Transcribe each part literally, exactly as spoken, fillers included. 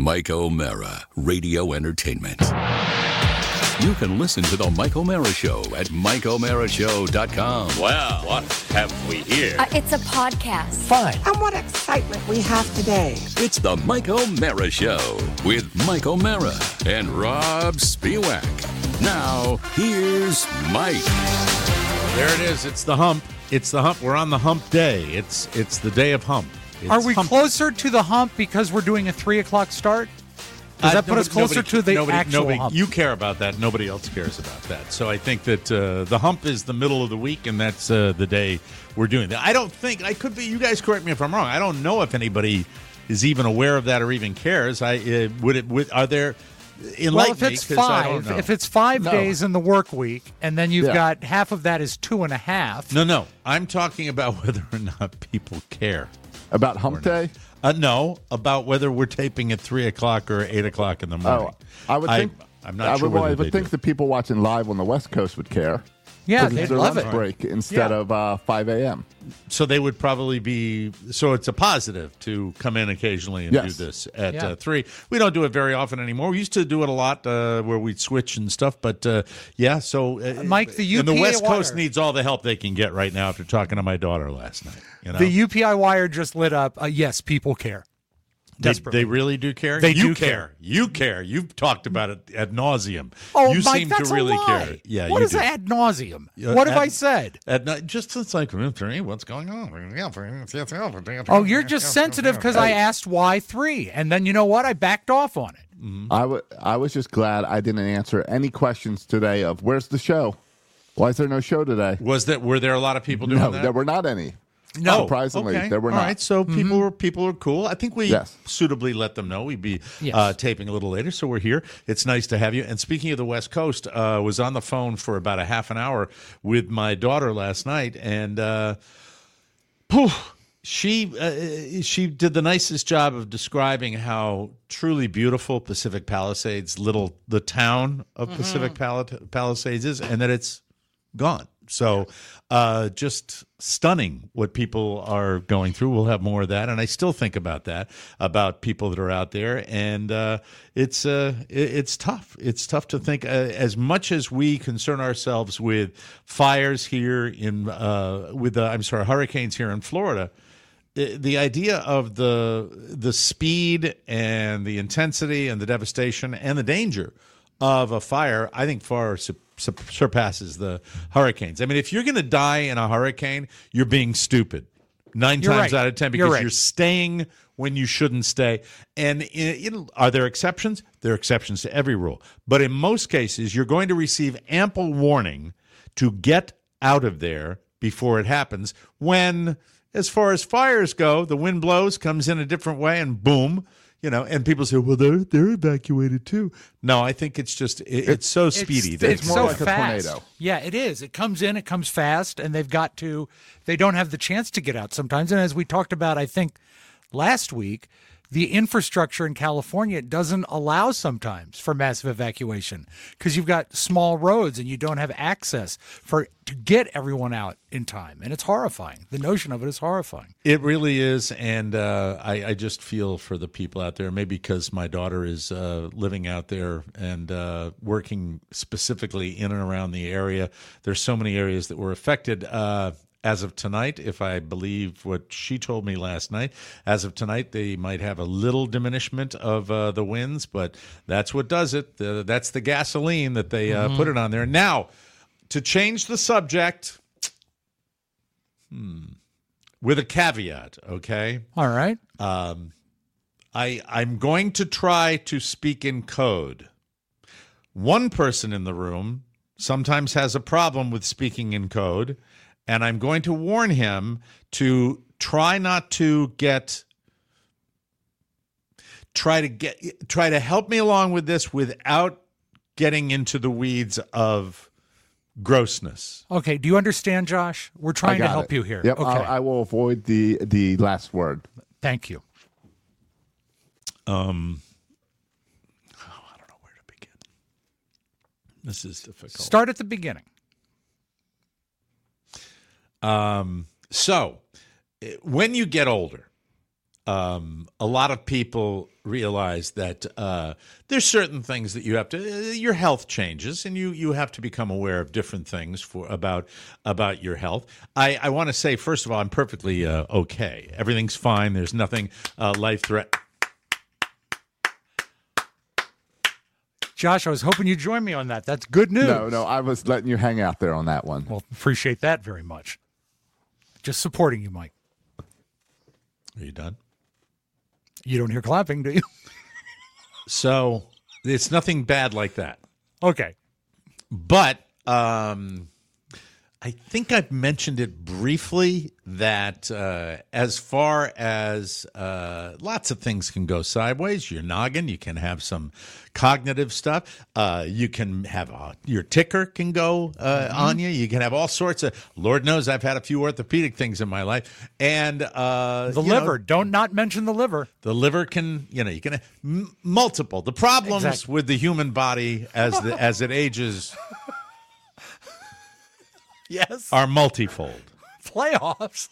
Mike O'Mara, Radio Entertainment. You can listen to The Mike O'Mara Show at mike o'mara show dot com. Well, what have we here? Uh, it's a podcast. Fine. And what excitement we have today. It's The Mike O'Mara Show with Mike O'Mara and Rob Spiewak. Now, here's Mike. There it is. It's the hump. It's the hump. We're on the hump day. It's it's the day of hump. It's Are we hump. closer to the hump because we're doing a three o'clock start? Does that Uh, put nobody- us closer nobody- to the nobody, actual nobody, hump? You care about that. Nobody else cares about that. So I think that uh, the hump is the middle of the week, and that's uh, the day we're doing that. I don't think I could be. You guys correct me if I'm wrong. I don't know if anybody is even aware of that or even cares. I uh, would it. Would, are there? Enlighten well, if it's me, 'cause I don't five, know. if it's five No. days in the work week, and then you've Yeah. got half of that is two and a half. No, no. I'm talking about whether or not people care. About hump day? Uh, no, about whether we're taping at three o'clock or eight o'clock in the morning. Oh, I would think. I'm not I sure would, well, whether I they would think do. the people watching live on the West Coast would care. Yeah, 'Cause they'd it's their love lunch it. break instead Yeah. of uh, five a.m. So they would probably be. So it's a positive to come in occasionally and Yes. do this at Yeah. uh, three. We don't do it very often anymore. We used to do it a lot uh, where we'd switch and stuff. But uh, yeah, so uh, Mike, the and the U P A West Coast wire. needs all the help they can get right now after talking to my daughter last night. You know? The U P I wire just lit up. Uh, yes, people care. They, Desperately. they really do care. They you do care. care. You care. You've talked about it ad nauseum. Oh, you Mike, seem that's to really a lie. care. Yeah, what you is do. ad nauseum? Yeah, What have ad- I said? At night, just it's like three. What's going on? Oh, you're just sensitive because I asked why three, and then you know what? I backed off on it. I wa- I was just glad I didn't answer any questions today of where's the show? Why is there no show today? Was that? Were there a lot of people doing No, that? there were not any. No, Surprisingly, okay. there were All not. right, so people were people were cool. I think we Yes. suitably let them know we'd be Yes. uh, taping a little later, so we're here. It's nice to have you. And speaking of the West Coast, uh, was on the phone for about a half an hour with my daughter last night, and uh, poof, she uh, she did the nicest job of describing how truly beautiful Pacific Palisades, little the town of Pacific Pal- Palisades is, and that it's gone. So uh, just stunning what people are going through. We'll have more of that. And I still think about that, about people that are out there. And uh, it's uh, it, it's tough. It's tough to think uh, as much as we concern ourselves with fires here in uh, with uh, I'm sorry, hurricanes here in Florida. The, the idea of the the speed and the intensity and the devastation and the danger of a fire, I think far su- su- surpasses the hurricanes. I mean, if you're going to die in a hurricane, you're being stupid. Nine You're times right. out of ten, You're because right. you're staying when you shouldn't stay. And in, in, are there exceptions? There are exceptions to every rule. But in most cases, you're going to receive ample warning to get out of there before it happens. When, as far as fires go, the wind blows, comes in a different way, and boom. You know, and people say, "Well, they're they're evacuated too." No, I think it's just it, it's so speedy. It's, that it's more so like a fast. tornado. Yeah, it is. It comes in, it comes fast, and they've got to. They don't have the chance to get out sometimes. And as we talked about, I think last week, the infrastructure in California doesn't allow sometimes for massive evacuation because you've got small roads and you don't have access for to get everyone out in time, and it's horrifying. The notion of it is horrifying. It really is, and uh, I, I just feel for the people out there. Maybe because my daughter is uh, living out there and uh, working specifically in and around the area. There's so many areas that were affected. Uh, as of tonight, if I believe what she told me last night, as of tonight, they might have a little diminishment of uh, the winds, but that's what does it. The, that's the gasoline that they uh, put it on there. Now, to change the subject, hmm, with a caveat, okay? All right. Um, I I'm going to try to speak in code. One person in the room sometimes has a problem with speaking in code, and I'm going to warn him to try not to get try to get try to help me along with this without getting into the weeds of grossness. Okay. Do you understand, Josh? We're I trying to got help it. you here. Yep, Okay. I, I will avoid the the last word. Thank you. Um, oh, I don't know where to begin. This is difficult. Start at the beginning. Um, so, eh, when you get older, um, a lot of people realize that uh, there's certain things that you have to. Uh, your health changes, and you you have to become aware of different things for about about your health. I, I want to say first of all, I'm perfectly uh, okay. Everything's fine. There's nothing uh, life threat. Josh, I was hoping you'd join me on that. That's good news. No, no, I was letting you hang out there on that one. Well, appreciate that very much. Just supporting you, Mike. Are you done? You don't hear clapping, do you? So it's nothing bad like that. Okay. But um, I think I've mentioned it briefly that uh, as far as uh, lots of things can go sideways, your noggin, you can have some cognitive stuff. Uh, you can have a, your ticker can go uh, mm-hmm. on you. You can have all sorts of, Lord knows I've had a few orthopedic things in my life. And uh, the liver, know, don't not mention the liver. The liver can, you know, you can have m- multiple. The problems exactly. with the human body as the, as it ages yes, are multifold. Playoffs.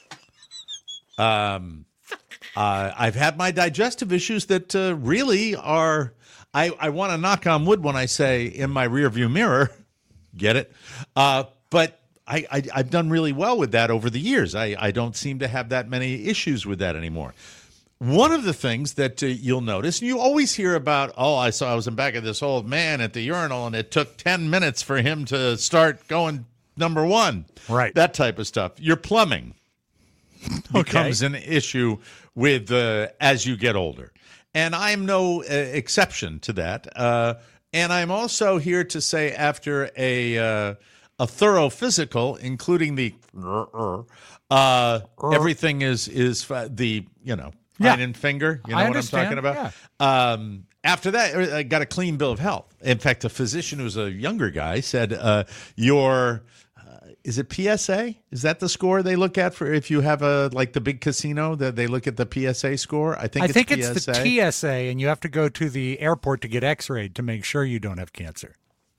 Um, uh, I've had my digestive issues that uh, really are. I, I want to knock on wood when I say in my rearview mirror, get it? Uh, but I, I I've done really well with that over the years. I I don't seem to have that many issues with that anymore. One of the things that uh, you'll notice, and you always hear about, oh, I saw I was in back of this old man at the urinal, and it took ten minutes for him to start going number one. Right. That type of stuff. Your plumbing okay. becomes an issue with uh, as you get older. And I'm no uh, exception to that. Uh, and I'm also here to say after a uh, a thorough physical, including the uh, everything is is the, you know, yeah. line and finger. You know I what I'm talking about? Yeah. Um, after that, I got a clean bill of health. In fact, a physician who's a younger guy said, uh, your Is it P S A? Is that the score they look at for if you have a like the big casino that they look at the P S A score? I think I it's think P S A. it's the T S A, and you have to go to the airport to get X-rayed to make sure you don't have cancer.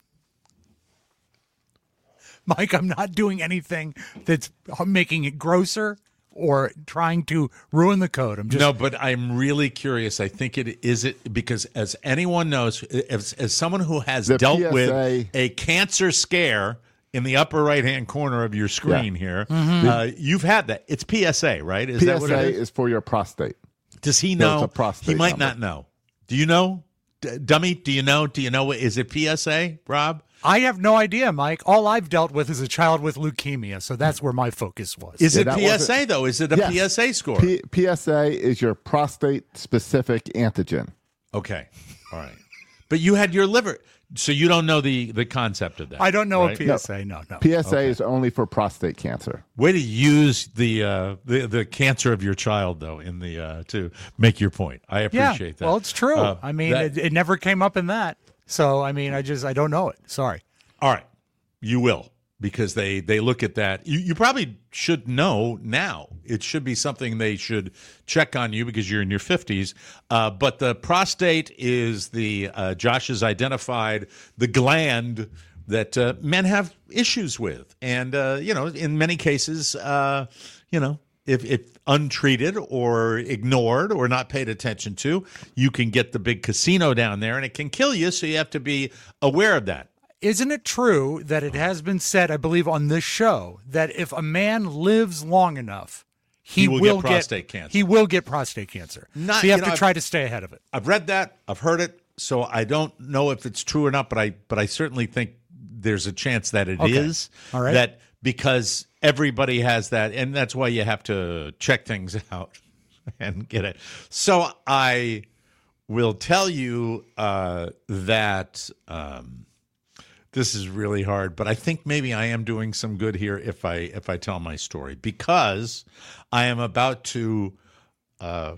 Mike, I'm not doing anything that's making it grosser or trying to ruin the code. I'm just no, but I'm really curious. I think it is it because as anyone knows, as, as someone who has the dealt P S A with a cancer scare. In the upper right-hand corner of your screen yeah. here, mm-hmm. uh, you've had that. It's P S A, right? Is P S A that what it is? is for your prostate. Does he No, know? it's a prostate he might number. not know. Do you know, D- dummy? Do you know? Do you know? What, is it P S A, Rob? I have no idea, Mike. All I've dealt with is a child with leukemia, so that's where my focus was. Is Yeah, it that P S A wasn't- though? Is it a Yes. P S A score? P- PSA is your prostate-specific antigen. Okay, all right. But you had your liver, so you don't know the the concept of that. I don't know right? a P S A. No, no. P S A Okay. is only for prostate cancer. Way to use the uh, the the cancer of your child though in the uh, to make your point. I Yeah, appreciate that. well, it's true. Uh, I mean, that- it, it never came up in that. So, I mean, I just, I don't know it. Sorry. All right, you will because they they look at that. You you probably should know now. It should be something they should check on you because you're in your fifties. Uh, but the prostate is the uh, Josh has identified the gland that uh, men have issues with, and uh, you know, in many cases, uh, you know. If, if untreated or ignored or not paid attention to, you can get the big casino down there and it can kill you. So you have to be aware of that. Isn't it true that it has been said, I believe, on this show, that if a man lives long enough, he, He will get prostate cancer. He will get prostate cancer. Not- so you have you know, to I've- try to stay ahead of it. I've read that. I've heard it. So I don't know if it's true or not, but I but I certainly think there's a chance that it is. Okay. All right. That because everybody has that, and that's why you have to check things out and get it. So I will tell you uh, that um, this is really hard, but I think maybe I am doing some good here if I if I tell my story because I am about to uh,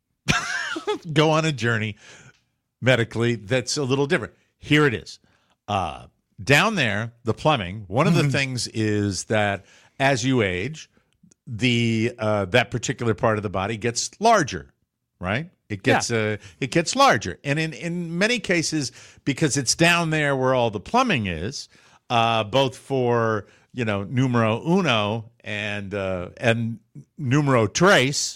go on a journey medically that's a little different. Here it is. Uh, down there, the plumbing, one of the things is that as you age, the uh, that particular part of the body gets larger, right? It gets uh, it gets larger. And in, in many cases, because it's down there where all the plumbing is, uh, both for, you know, numero uno and uh, and numero tres,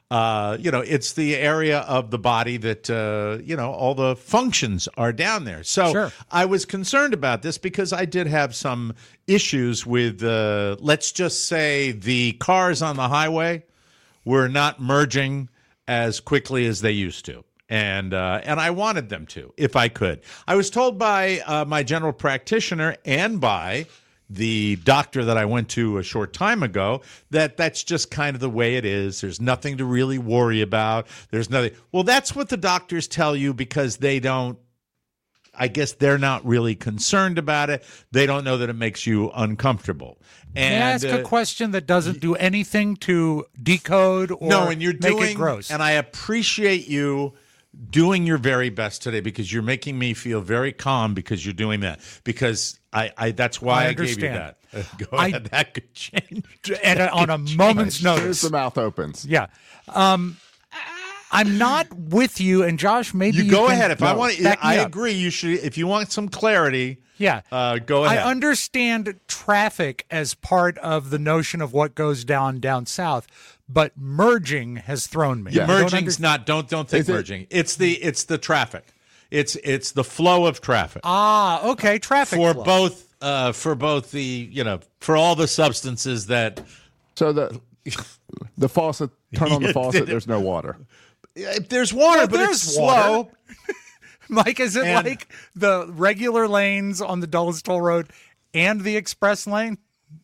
Uh, you know, it's the area of the body that, uh, you know, all the functions are down there. So Sure. I was concerned about this because I did have some issues with, uh, let's just say, the cars on the highway were not merging as quickly as they used to. And uh, and I wanted them to, if I could. I was told by uh, my general practitioner and by the doctor that I went to a short time ago that that's just kind of the way it is. There's nothing to really worry about. There's nothing. Well, that's what the doctors tell you because they don't, I guess they're not really concerned about it. They don't know that it makes you uncomfortable. And, May I ask uh, a question that doesn't do anything to decode or no, and you're make doing, it gross? and I appreciate you doing your very best today because you're making me feel very calm because you're doing that. Because I, I that's why I I, gave you understand. that. Uh, Go I- ahead. That could change. and uh, on a moment's As soon as notice. the mouth opens. Yeah. Um, I'm not with you, and Josh, maybe you, You go can ahead. If I no, want, to, back me I up. agree. You should. If you want some clarity, Yeah. uh, go ahead. I understand traffic as part of the notion of what goes down down south, but merging has thrown me. Yeah. I don't Merging's under- not. Don't don't think Is it- merging. It's the it's the traffic. It's it's the flow of traffic Ah, okay, traffic for flow. both uh, for both the you know for all the substances that. So the the faucet, turn on the faucet, there's no water. If there's water, Well, but there's it's water. slow. Mike, is it And- like the regular lanes on the Dulles Toll Road and the express lane?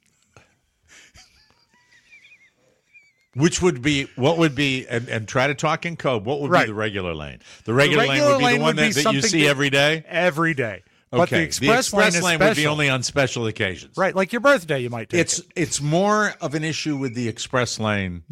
Which would be what would be and, and try to talk in code. What would Right. be the regular lane? The regular, regular lane would be lane the one would be that, that you something see that- every day. Every day. But the Okay, express, the express lane, lane, is would be special. only on special occasions. Right, like your birthday, you might take It's it. it's more of an issue with the express lane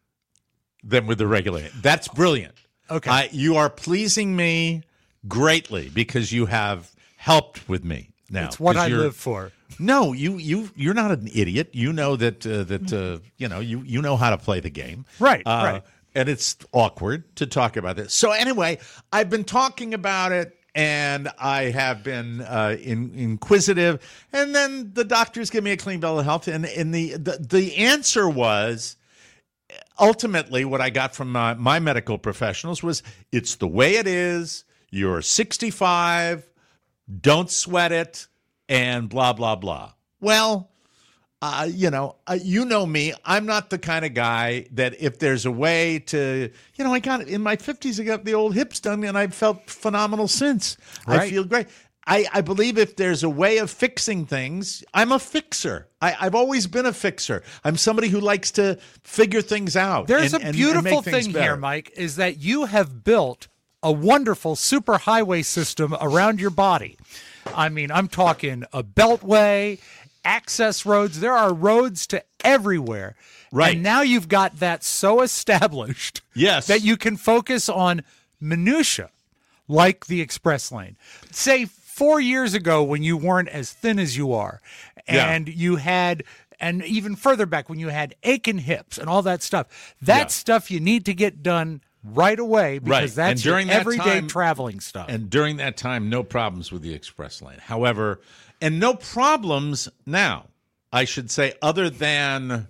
than with the regular lane. That's brilliant. Okay. I, you are pleasing me greatly because you have helped with me now. It's what 'cause I you're- live for. No, you you you're not an idiot. You know that uh, that uh, you know you you know how to play the game. Right, Uh, right. And it's awkward to talk about this. So anyway, I've been talking about it. And I have been uh, in, inquisitive, and then the doctors give me a clean bill of health, and, and the, the the answer was ultimately what I got from my, my medical professionals was it's the way it is. You're sixty-five, don't sweat it, and blah blah blah. Well, uh, you know, uh, you know me. I'm not the kind of guy that if there's a way to, you know, I got in my fifties, I got the old hips done, and I've felt phenomenal since. I Right. feel great. I, I believe if there's a way of fixing things, I'm a fixer. I, I've always been a fixer. I'm somebody who likes to figure things out. There's and- a and- and beautiful make things thing better. here, Mike, is that you have built a wonderful superhighway system around your body. I mean, I'm talking a beltway, access roads. There are roads to everywhere. Right. And now you've got that so established Yes. that you can focus on minutia like the express lane. Say four years ago when you weren't as thin as you are Yeah. and you had and even further back when you had aching hips and all that stuff. That Yeah. stuff you need to get done right away because Right. that's And during your that everyday time- traveling stuff. And during that time, no problems with the express lane. However, and no problems now, I should say, other than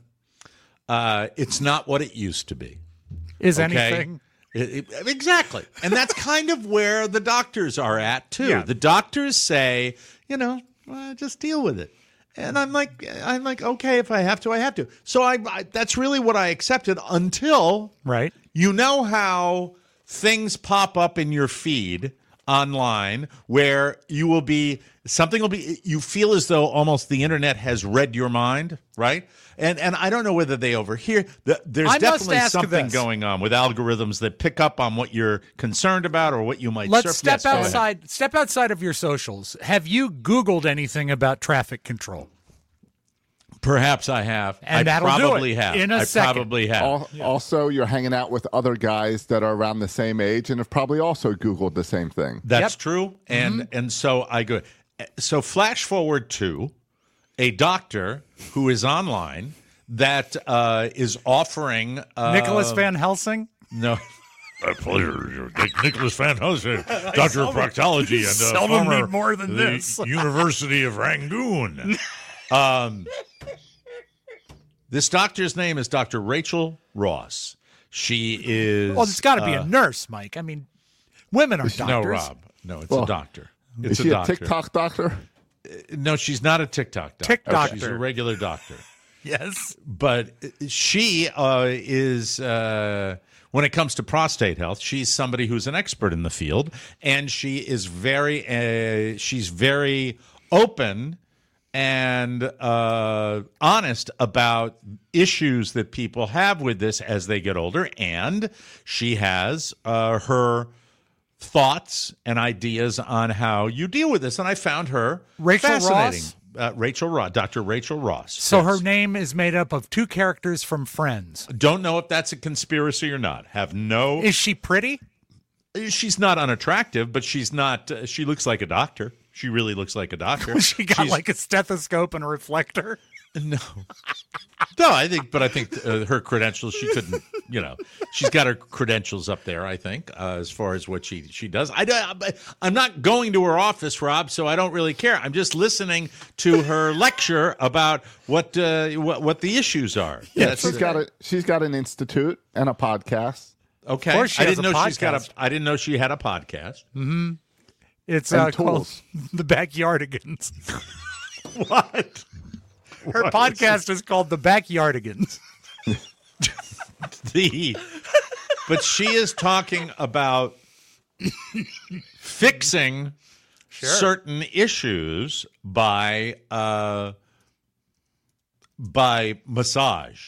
uh, it's not what it used to be. Is Okay? anything It- it- exactly. And that's kind of where the doctors are at, too. Yeah. The doctors say, you know, uh, just deal with it. And I'm like, I'm like, okay, if I have to, I have to. So I, I that's really what I accepted until right? you know how things pop up in your feed online where you will be something will be you feel as though almost the internet has read your mind, right? And and I don't know whether they overhear. The, there's I must definitely ask something this. going on with algorithms that pick up on what you're concerned about or what you might. Let's surf- step Yes, go ahead. outside. Step outside of your socials. Have you Googled anything about traffic control? Perhaps I have. And I that'll do probably it have. in a I second. probably have. Al- Also, you're hanging out with other guys that are around the same age and have probably also Googled the same thing. That's Yep. true. And Mm-hmm. and so I go. So flash forward to a doctor who is online that uh, is offering uh, Nicholas Van Helsing? No. My pleasure. Nicholas Van Helsing, Doctor of Proctology and uh, seldom former need more than the this. University of Rangoon. Um, this doctor's name is Doctor Rachel Ross. She is. Well, it's got to uh, be a nurse, Mike. I mean, women are doctors. No, Rob. No, it's Well, a doctor. Is It's she a a doctor. TikTok doctor? No, she's not a TikTok doctor. Tick doctor. She's a regular doctor. Yes. But she uh, is, uh, when it comes to prostate health, she's somebody who's an expert in the field, and she is very, uh, she's very open and uh, honest about issues that people have with this as they get older, and she has uh, her thoughts and ideas on how you deal with this, and I found her Rachel fascinating. Ross? Uh, Rachel Ross, Doctor Rachel Ross. So Yes. her name is made up of two characters from Friends. Don't know if that's a conspiracy or not. Have no. Is she pretty? She's not unattractive, but she's not. Uh, she looks like a doctor. She really looks like a doctor. She got She's- like a stethoscope and a reflector. no, no. I think, but I think uh, her credentials. She couldn't. You know, she's got her credentials up there. I think uh, as far as what she she does. I, I I'm not going to her office, Rob, so I don't really care. I'm just listening to her lecture about what uh, what, what the issues are. Yeah, That's- she's got a she's got an institute and a podcast. Okay, Of course she I has didn't a know she's got a. podcast. I didn't know she had a podcast. It's And uh, called tools. The Backyardigans. What? Her podcast is called The Backyardigans. The, but she is talking about fixing certain issues by uh, by massage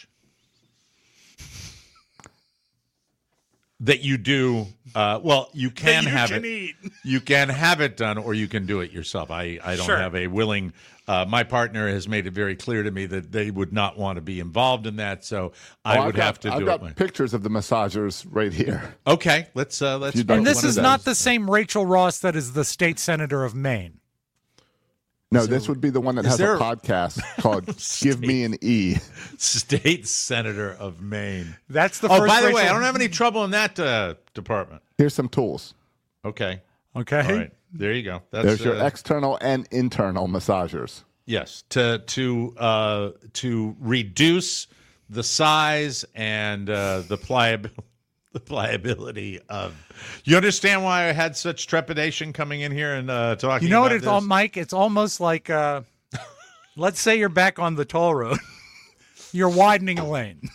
that you do. Uh, well, you can you have can it. eat. You can have it done, or you can do it yourself. I, I don't Sure. have a willing. Uh, my partner has made it very clear to me that they would not want to be involved in that, so I Oh, I've would got- have to I've do got it. my- pictures of the massagers right here. Okay, let's uh, let's. You start don't- And with this one is of not those. the same Rachel Ross that is the state senator of Maine. No, this would be the one that is has there- a podcast called "Give Me an E." State senator of Maine. That's the Oh, first by the way, Rachel- I don't have any trouble in that uh, department. Here's some tools. Okay, Okay. all right, there you go. That's There's your uh, external and internal massagers. yes to to uh, to reduce the size and uh, the pliability. The pliability of. You understand why I had such trepidation coming in here and uh, talking. You know what about it's all, this? Mike? It's almost like, uh, let's say you're back on the toll road. You're widening a lane.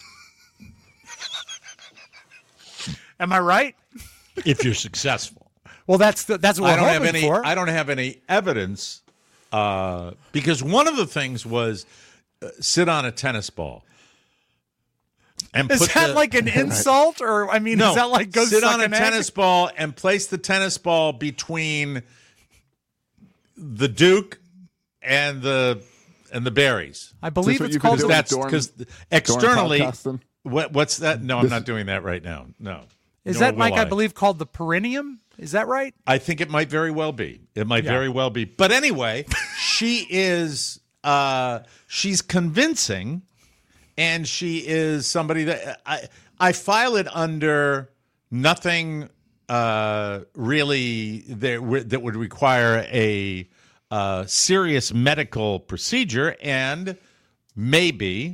Am I right? If you're successful. Well, that's the, that's what I we're don't have hoping any. for. I don't have any evidence uh, because one of the things was uh, sit on a tennis ball. And Is put that the- like an insult, or I mean, no? is that like go sit suck on a an egg? tennis ball and place the tennis ball between the Duke and the and the berries. I believe what it's you've been called. doing? The, That's during- because during externally, podcasting? what what's that? No, I'm This- not doing that right now. No. is Nor that Mike? will I believe called the perineum. Is that right? I think it might very well be. It might Yeah. very well be. But anyway, she is uh she's convincing, and she is somebody that I I file it under nothing uh really that that would require a uh serious medical procedure, and maybe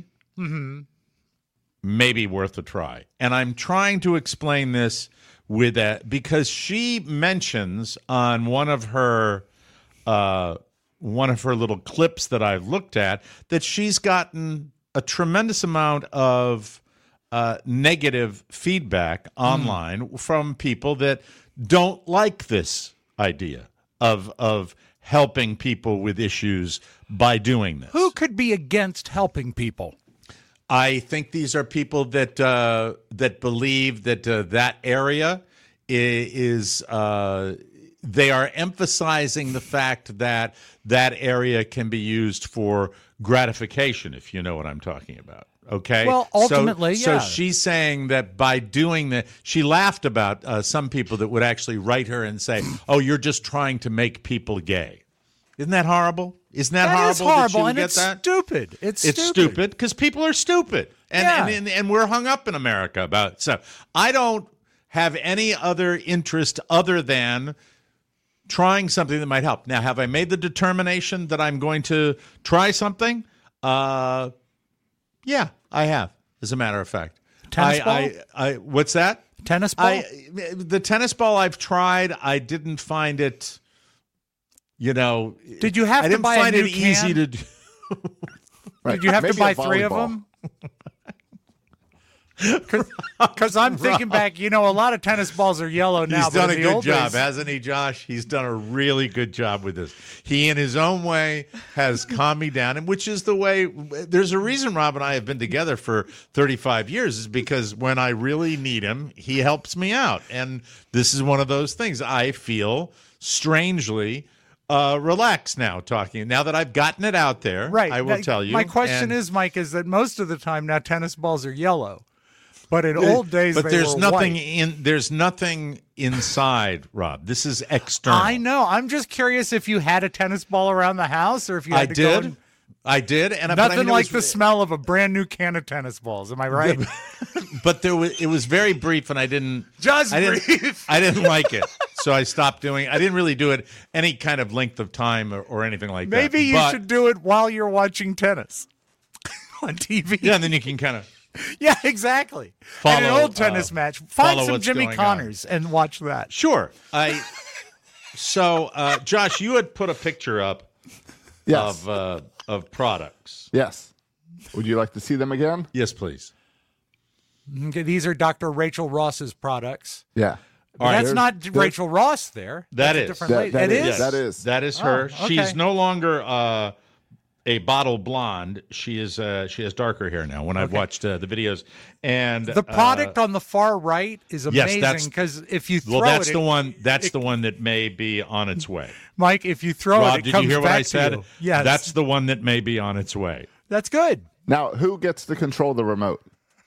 maybe worth a try. And I'm trying to explain this with that because she mentions on one of her uh, one of her little clips that I've looked at that she's gotten a tremendous amount of uh, negative feedback online from people that don't like this idea of of helping people with issues by doing this. Who could be against helping people? I think these are people that uh, that believe that uh, that area i- is uh, they are emphasizing the fact that that area can be used for gratification, if you know what I'm talking about. Okay. Well, So- ultimately, so, yeah. she's saying that by doing that, she laughed about uh, some people that would actually write her and say, "Oh, you're just trying to make people gay." Isn't that horrible? Isn't that, That horrible? is horrible, that you would and get it's that? stupid. It's, It's stupid because people are stupid, and, Yeah. and, and and we're hung up in America about it. So I don't have any other interest other than trying something that might help. Now, have I made the determination that I'm going to try something? Uh, yeah, I have. As a matter of fact, Tennis I, ball? I, I, what's that? Tennis ball? I, the tennis ball I've tried. I didn't find it. You know, Did you have I to didn't buy find a new it easy can? to do. Right. Did you have Maybe to buy a three of volleyball. them? Because I'm thinking back, you know, a lot of tennis balls are yellow now. He's but done in a the good old job, days- hasn't he, Josh? He's done a really good job with this. He, in his own way, has calmed me down, and which is the way. There's a reason Rob and I have been together for thirty-five years, is because when I really need him, he helps me out, and this is one of those things. I feel strangely uh, relaxed now talking. Now that I've gotten it out there, Right. I will Now, tell you. My question and- is, Mike, is that most of the time now tennis balls are yellow. But in old days, but they there's were nothing white. in. There's nothing inside, Rob. This is external. I know. I'm just curious if you had a tennis ball around the house or if you had I to did. go and- I did, and I- but I Nothing mean, it like was- the smell of a brand new can of tennis balls. Am I right? But there was. It was very brief, and I didn't. Just I didn't, brief. I didn't like it, so I stopped doing. I didn't really do it any kind of length of time or, or anything like that. Maybe you But- should do it while you're watching tennis on T V. Yeah, and then you can kind of. Yeah, exactly. Follow, and an old tennis uh, match. Find follow some what's Jimmy going on. Connors and watch that. Sure. I. So, uh, Josh, you had put a picture up Yes. of uh, of products. Yes. Would you like to see them again? Yes, please. Okay, these are Doctor Rachel Ross's products. Yeah. But All right. that's There's- not there's- Rachel Ross there. That That's a is. different That- lady. that It is. is? That is. That is Oh, her. okay. She's no longer uh, a bottle blonde. She is. Uh, she has darker hair now. When I've watched uh, the videos, and The product uh, on the far right is yes, amazing that's- because if you throw well, that's it, the it- one. That's the one that may be on its way. Mike, if you throw Rob, it, it did comes you hear what back I to said? you. Yes, That's the one that may be on its way. that's good. Now, who gets to control the remote?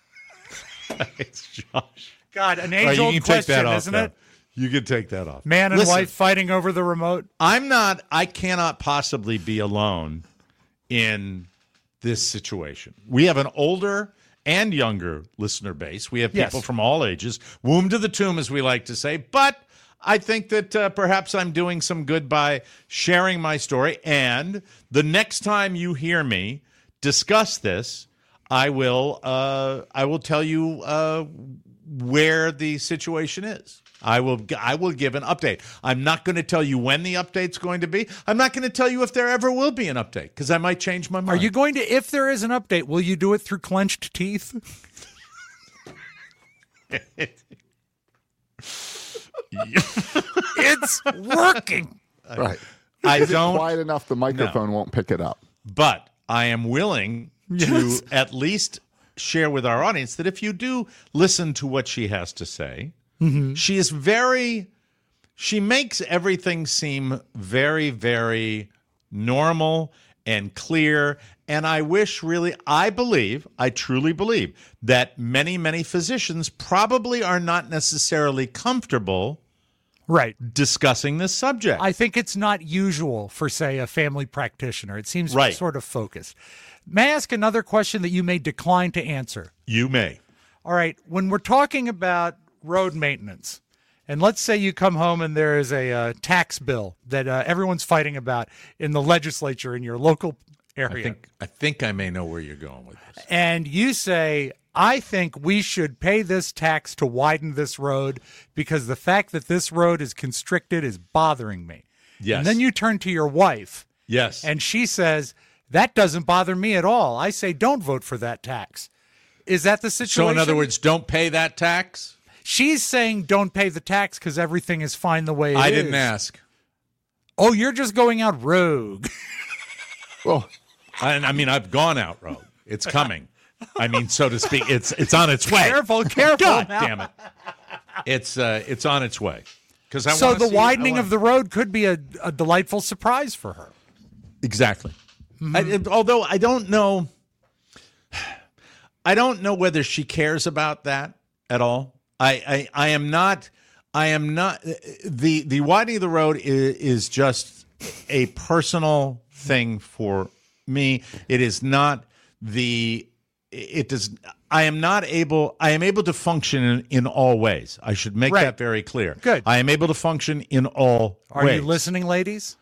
It's Josh. God, an All right, you age-old can take that question, off. isn't though. it? You can take that off. Man and Listen, wife fighting over the remote. I'm not. I cannot possibly be alone in this situation. We have an older and younger listener base. We have people Yes. from all ages, womb to the tomb, as we like to say. But I think that uh, perhaps I'm doing some good by sharing my story. And the next time you hear me discuss this, I will. Uh, I will tell you uh, where the situation is. I will. I will give an update. I'm not going to tell you when the update's going to be. I'm not going to tell you if there ever will be an update because I might change my Are mind. you going to, if there is an update, will you do it through clenched teeth? It's working. Right. I Is it don't. quiet enough the microphone won't pick it up? But I am willing Yes. to at least share with our audience that if you do listen to what she has to say, she is very, she makes everything seem very, very normal and clear. And I wish really, I believe, I truly believe that many, many physicians probably are not necessarily comfortable Right. discussing this subject. I think it's not usual for, say, a family practitioner. It seems Right. sort of focused. May I ask another question that you may decline to answer? you may. All right. When we're talking about road maintenance, and let's say you come home and there is a uh, tax bill that uh, everyone's fighting about in the legislature in your local area, I think I think I may know where you're going with this. and you say, I think we should pay this tax to widen this road because the fact that this road is constricted is bothering me. Yes. And then you turn to your wife, Yes. and she says, that doesn't bother me at all. I say, don't vote for that tax. Is that the situation? So, in other words, don't pay that tax? she's saying don't pay the tax because everything is fine the way it is. I didn't ask. Oh, you're just going out rogue. Well, I, I mean, I've gone out rogue. It's coming. I mean, so to speak. It's it's on its way. Careful, careful. God now. damn it! It's uh, it's on its way. Because I So wanna the see- widening I wanna- of the road could be a, a delightful surprise for her. Exactly. I, it- although I don't know, I don't know whether she cares about that at all. I, I, I am not. I am not. The the widening of the road is, is just a personal thing for me. It is not the. It does. I am not able. I am able to function in, in all ways. I should make Right. that very clear. Good. I am able to function in all Are ways. you listening, ladies?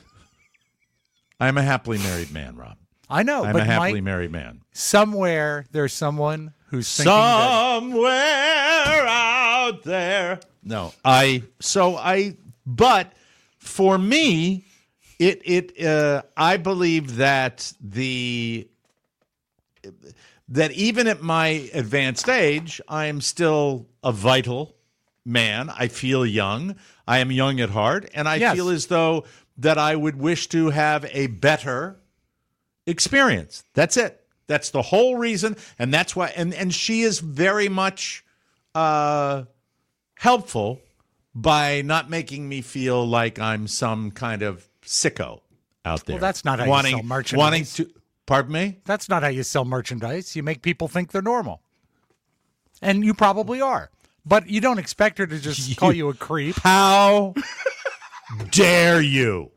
I am a happily married man, Rob. I know, I'm but a happily Mike, married man. somewhere there's someone who's thinking that, somewhere out there. No, I so I but for me it it uh, I believe that the that even at my advanced age, I am still a vital man. I feel young. I am young at heart, and I Yes. feel as though that I would wish to have a better experience. That's it. That's the whole reason, and that's why. And and she is very much uh, helpful by not making me feel like I'm some kind of sicko out there. Well, that's not how you wanting, sell merchandise. Wanting to, pardon me? that's not how you sell merchandise. You make people think they're normal. And you probably are. But you don't expect her to just call you a creep. How dare you?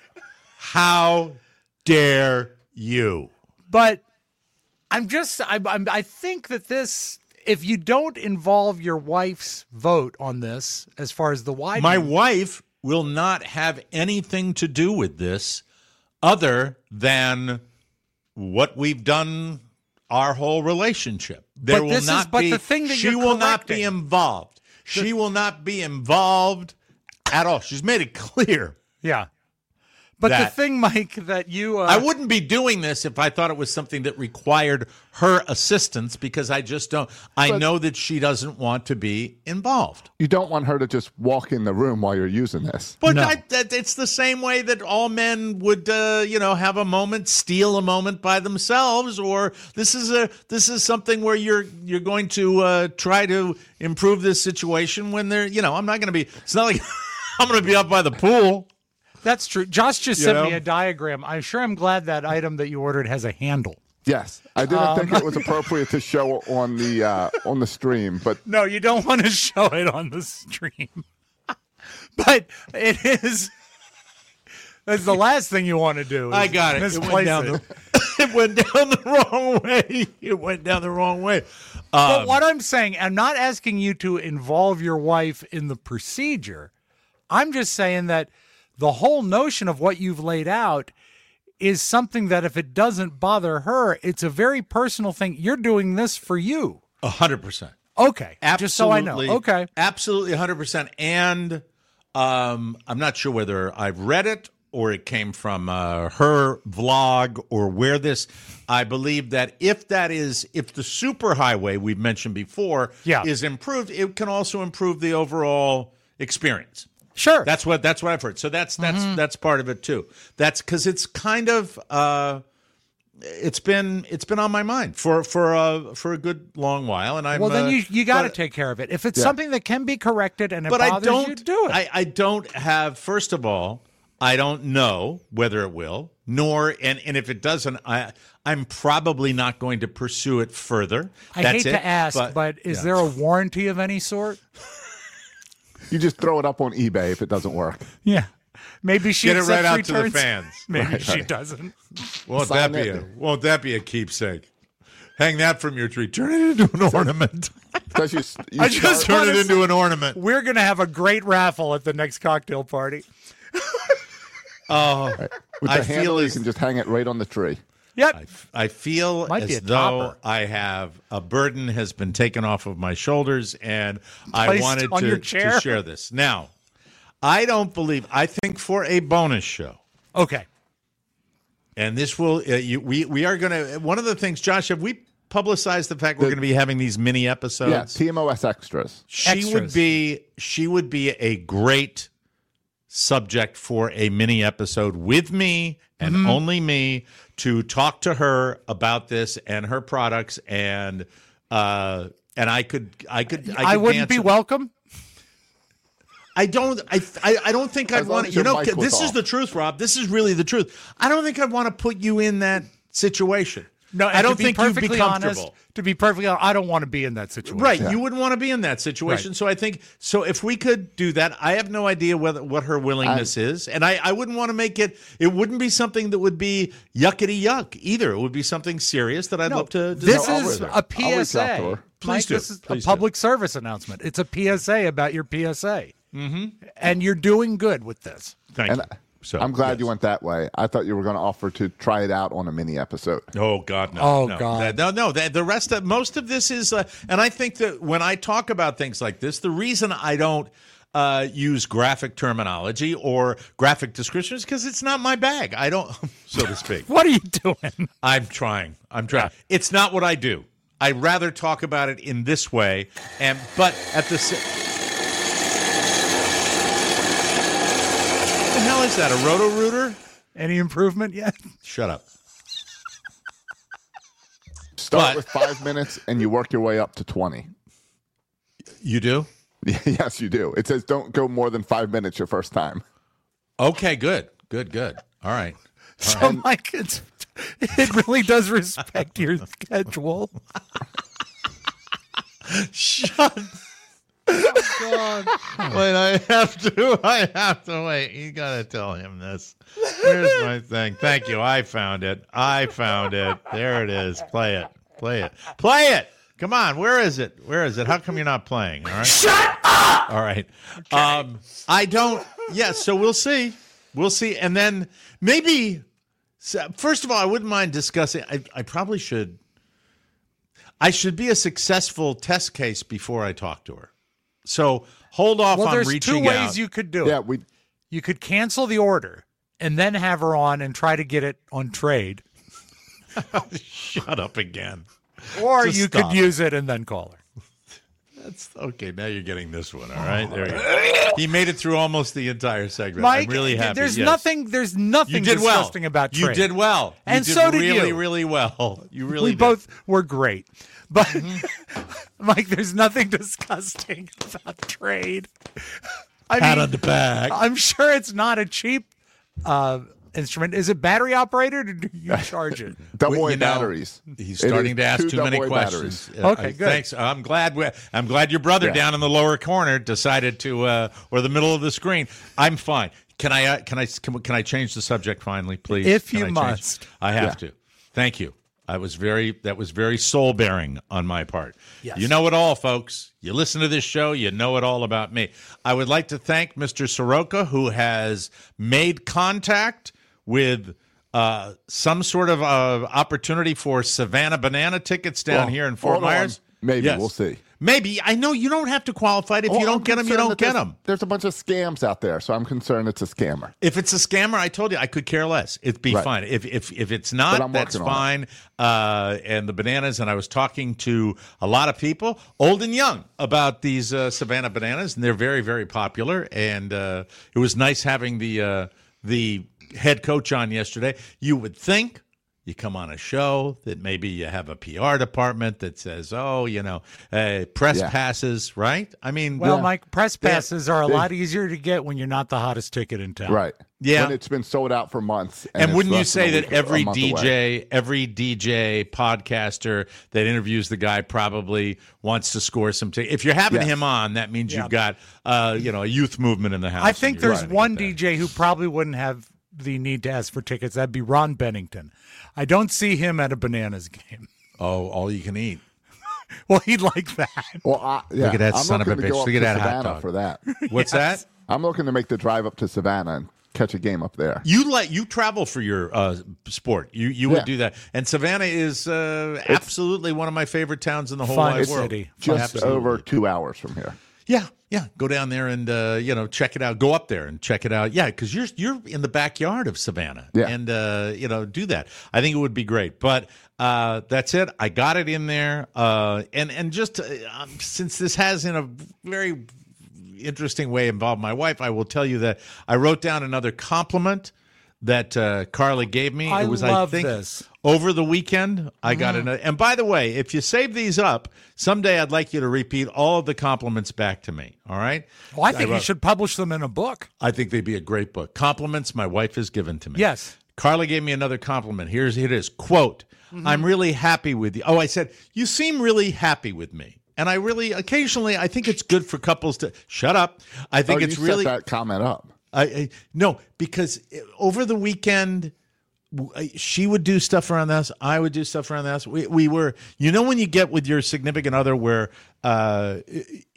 How dare you? But I'm just, I, I'm, I think that this, if you don't involve your wife's vote on this, as far as the wide, My wife will not have anything to do with this other than what we've done our whole relationship. There But will this is- not but be the thing that she you're will not be correcting- involved. She will not be involved at all. She's made it clear. yeah. But the that- thing, Mike, that you, uh, I wouldn't be doing this if I thought it was something that required her assistance, because I just don't. I But- know that she doesn't want to be involved. You don't want her to just walk in the room while you're using this. But No. I, that, it's the same way that all men would, uh, you know, have a moment, steal a moment by themselves, or this is a this is something where you're you're going to uh, try to improve this situation when they're, you know, I'm not going to be. It's not like I'm going to be up by the pool. that's true. Josh just You sent know? me a diagram. I'm sure I'm glad that item that you ordered has a handle. Yes, I didn't Um, think it was appropriate to show on the uh, on the stream, but No, you don't want to show it on the stream. But it is. That's the last thing you want to do. is I got it. It misplace went down it. the it went down the wrong way. It went down the wrong way. But Um, what I'm saying, I'm not asking you to involve your wife in the procedure. I'm just saying that the whole notion of what you've laid out is something that if it doesn't bother her, it's a very personal thing. You're doing this for you. A hundred percent. Okay. Absolutely. Just so I know. Okay. Absolutely, one hundred percent. And um, I'm not sure whether I've read it or it came from uh, her vlog or where this. I believe that if that is, if the superhighway we've mentioned before Yeah. is improved, it can also improve the overall experience. Sure. That's what that's what I've heard. So that's that's Mm-hmm. that's part of it too. That's because it's kind of uh, it's been it's been on my mind for for uh, for a good long while, and I'm well, then uh, you you got to but- take care of it. If it's Yeah. something that can be corrected and it but I bothers don't you, do it. I, I don't have. First of all, I don't know whether it will, nor and and if it doesn't, I I'm probably not going to pursue it further. I That's hate it. to ask, but, is yeah. there a warranty of any sort? you just throw it up on eBay if it doesn't work. Yeah. Maybe she Get it accepts right out to the returns. fans? Maybe Right, she right. doesn't. Won't Sign that be it. a won't that be a keepsake? Hang that from your tree. Turn it into an ornament. Because you, you I just start- Turn it wanna into an ornament. We're going to have a great raffle at the next cocktail party. Oh, with I the feel handle, you as- can just hang it right on the tree. Yep. I, I feel Might be as a though topper. I have a burden has been taken off of my shoulders, and I Placed wanted on to, your to chair? share this. Now, I don't believe. I think for a bonus show, Okay. and this will uh, you, we we are going to. One of the things, Josh, have we publicized the fact we're The- going to be having these mini episodes? Yeah, T M O S extras. She Extras. would be she would be a great subject for a mini episode with me and Mm-hmm. only me to talk to her about this and her products, and uh and I could I could I, could I, wouldn't dance- be welcome. I don't I I, I don't think I'd As long want as you your know mic was this is off. the truth, Rob. This is really the truth. I don't think I'd want to put you in that situation. No, and I don't to be think you'd be perfectly comfortable. honest, to be perfectly honest, I don't want to be in that situation. Right, you wouldn't want to be in that situation. Right. So I think so. If we could do that, I have no idea whether what her willingness is, and I, I wouldn't want to make it. It wouldn't be something that would be yuckety yuck either. It would be something serious that I'd No, love to. this I'll is reach- a I'll P reach S out to A. her. Mike, Please do. this is Please a do. public service announcement. It's a P S A about your P S A. Mm-hmm. And you're doing good with this. Thank And you. So I'm glad yes. you went that way. I thought you were going to offer to try it out on a mini episode. Oh God, no! Oh, no. God. That- no, no. That, the rest of most of this is, uh, and I think that when I talk about things like this, the reason I don't uh, use graphic terminology or graphic descriptions because it's not my bag. I don't, so to speak. What are you doing? I'm trying. I'm trying. It's not what I do. I'd rather talk about it in this way, and but at the same. What the hell is that? A Roto-Rooter? Any improvement yet? Shut up. Start But- with five minutes and you work your way up to twenty. You do? Yes, you do. It says don't go more than five minutes your first time. Okay, good. Good, good. All right. So, Mike, it's, it really does respect your schedule. Shut Oh, God. Wait, I have to. I have to wait. You got to tell him this. Where's my thing? Thank you. I found it. I found it. There it is. Play it. Play it. Play it. Come on. Where is it? Where is it? How come you're not playing? All right. Shut up! All right. Um, I don't. Yeah. So we'll see. We'll see. And then maybe. So first of all, I wouldn't mind discussing. I, I probably should. I should be a successful test case before I talk to her. So hold off Well, on there's reaching two ways out. you could do Yeah, it. we You could cancel the order and then have her on and try to get it on trade. Shut up again. Or Just you stop. could use it and then call her. That's okay. Now you're getting this one. All right. There you go. He made it through almost the entire segment. Mike, I'm really happy. there's Yes. nothing there's nothing You did well. disgusting about You trade. did well. You And did so did really, you. really well. You really we did. both were great. But Mm-hmm. Mike, there's nothing disgusting about trade. I Pat mean, on the back. I'm sure it's not a cheap uh, instrument. Is it battery operated or do you charge it? double Well, A you know, batteries. He's It starting is to ask two too many double A questions. batteries. Uh, Okay, I- good. Thanks. I'm glad. We, I'm glad your brother Yeah. down in the lower corner decided to, uh, or the middle of the screen. I'm fine. Can I? Uh, can I? Can, can I change the subject finally, please? If Can you I change- must. I have Yeah. to. Thank you. I was very. That was very soul bearing on my part. Yes. You know it all, folks. You listen to this show, you know it all about me. I would like to thank Mister Soroka, who has made contact with uh, some sort of uh, opportunity for Savannah Banana tickets down Well, here in Fort hold on. Myers. Maybe. Yes. We'll see. Maybe. I know you don't have to qualify it. If Well, you don't I'm get them, you concerned don't that get there's- them. There's a bunch of scams out there, so I'm concerned it's a scammer. If it's a scammer, I told you I could care less. It'd be Right. fine. If if if it's But not, I'm that's working on fine. Uh, and the bananas, and I was talking to a lot of people, old and young, about these uh, Savannah bananas, and they're very very popular. And uh, it was nice having the uh, the head coach on yesterday. You would think. You come on a show that maybe you have a P R department that says, oh, you know, uh, press Yeah. passes, right? I mean, Well, Yeah. Mike, press Yeah. passes are a They- lot easier to get when you're not the hottest ticket in town. Right. Yeah. When it's been sold out for months. And, And it's wouldn't you less than say a that week- a every month D J, away. every D J podcaster that interviews the guy probably wants to score some tickets? If you're having Yes. him on, that means Yeah. you've got, uh, you know, a youth movement in the house. I think and you're there's trying to one get that. D J who probably wouldn't have the need to ask for tickets. That'd be Ron Bennington. I don't see him at a Bananas game. Oh, all you can eat. Well, he'd like that. Well, I, yeah, at that I'm son of a looking to bitch. go up Look at to that hot Savannah dog. for that. What's that? I'm looking to make the drive up to Savannah and catch a game up there. You let you travel for your uh, sport. You you would Yeah. do that. And Savannah is uh, absolutely one of my favorite towns in the whole Fun wide world. city. Just Absolutely. over two hours from here. Yeah, yeah. Go down there and uh, you know check it out. Go up there and check it out. Yeah, because you're you're in the backyard of Savannah. Yeah. and uh, you know do that. I think it would be great. But uh, that's it. I got it in there. Uh, and and just uh, um, since this has in a very interesting way involved my wife, I will tell you that I wrote down another compliment that uh, Carla gave me. I it was love I think this. over the weekend. I got it. And by the way, if you save these up, someday I'd like you to repeat all of the compliments back to me. All right? Well, I think you wrote- should publish them in a book. I think they'd be a great book. Compliments my wife has given to me. Yes. Carla gave me another compliment. Here's it is. Quote, I'm really happy with you. Oh, I said, you seem really happy with me. And I really, occasionally, I think it's good for couples to shut up. I think oh, it's you really, set that comment up. I, I no, because over the weekend, w- I- she would do stuff around the house. I would do stuff around the house. We, we were, you know, when you get with your significant other where uh,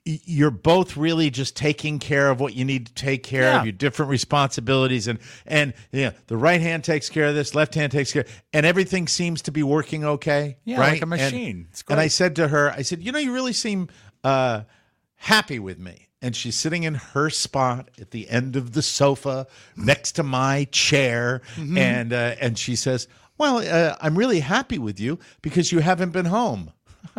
y- you're both really just taking care of what you need to take care Yeah. of, your different responsibilities, and and yeah, the right hand takes care of this, left hand takes care, and everything seems to be working okay. Yeah, right? like a machine. And, It's and I great. said to her, I said, you know, you really seem uh, happy with me. And she's sitting in her spot at the end of the sofa next to my chair, Mm-hmm. and uh, and she says, well, uh, I'm really happy with you because you haven't been home.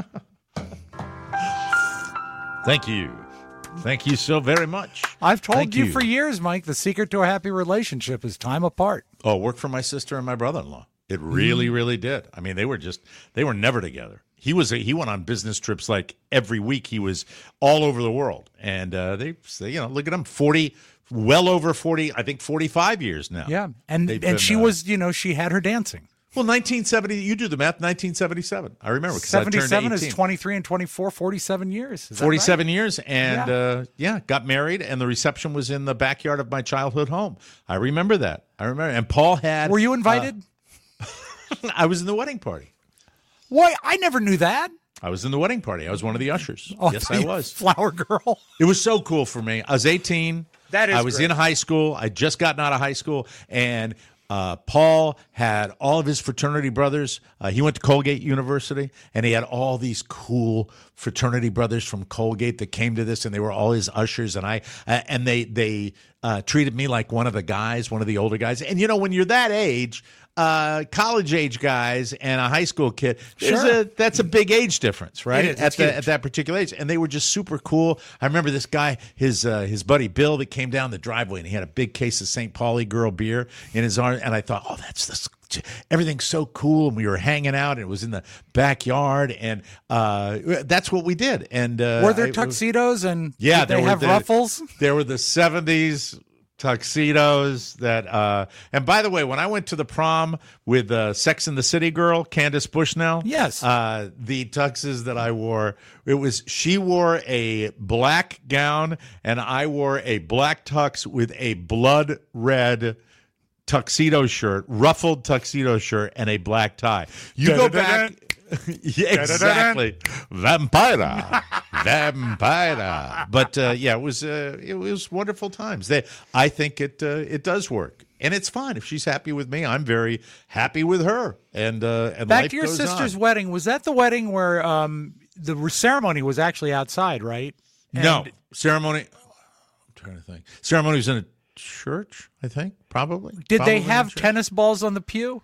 Thank you. Thank you so very much. I've told Thank you, you for years, Mike, the secret to a happy relationship is time apart. Oh, it worked for my sister and my brother-in-law. It Mm-hmm. really, really did. I mean, they were just, they were never together. He was, he went on business trips like every week. He was all over the world. And uh, they, they, you know, look at him, forty, well over forty, I think forty-five years now. Yeah. And They've and been, she uh, was, you know, she had her dancing. Well, nineteen seventy, you do the math, nineteen seventy-seven. I remember. 'cause I turned seventy-seven is eighteen. twenty-three and twenty-four, forty-seven years. Is that forty-seven years, and Yeah. uh, yeah, got married, and the reception was in the backyard of my childhood home. I remember that. I remember. And Paul had. right? Were you invited? uh, I was in the wedding party. Why? I never knew that. I was in the wedding party. I was one of the ushers. Oh, yes, I was. Flower girl. It was so cool for me. I was eighteen. That is I was great. in high school. I just gotten out of high school, and uh, Paul had all of his fraternity brothers. Uh, he went to Colgate University, and he had all these cool fraternity brothers from Colgate that came to this, and they were all his ushers. And I uh, and they they uh, treated me like one of the guys, one of the older guys. And you know, when you're that age. Uh, college age guys and a high school kid. There's Sure. a that's a big age difference, right? It is. At It's the, huge. at that particular age, and they were just super cool. I remember this guy, his uh, his buddy Bill, that came down the driveway, and he had a big case of Saint Pauli Girl beer in his arm, and I thought, oh, that's this. Everything's so cool, and we were hanging out, and it was in the backyard, and uh, that's what we did. And uh, Were there I- it was- tuxedos and yeah, did there they were have the- ruffles? There were the seventies tuxedos that uh and by the way, when I went to the prom with uh Sex and the City girl Candace Bushnell, Yes. uh the tuxes that I wore, it was she wore a black gown and I wore a black tux with a blood red tuxedo shirt, ruffled tuxedo shirt, and a black tie. You go back. Yeah, exactly. Vampira. Vampira. But uh, yeah, it was uh, it was wonderful times. They, I think it uh, it does work. And it's fine. If she's happy with me, I'm very happy with her. And uh, and Back life to your goes sister's on. wedding. Was that the wedding where um, the ceremony was actually outside, right? No. And Ceremony. I'm trying to think. Ceremony was in a church, I think, probably. Did Probably they in a have church. tennis balls on the pew?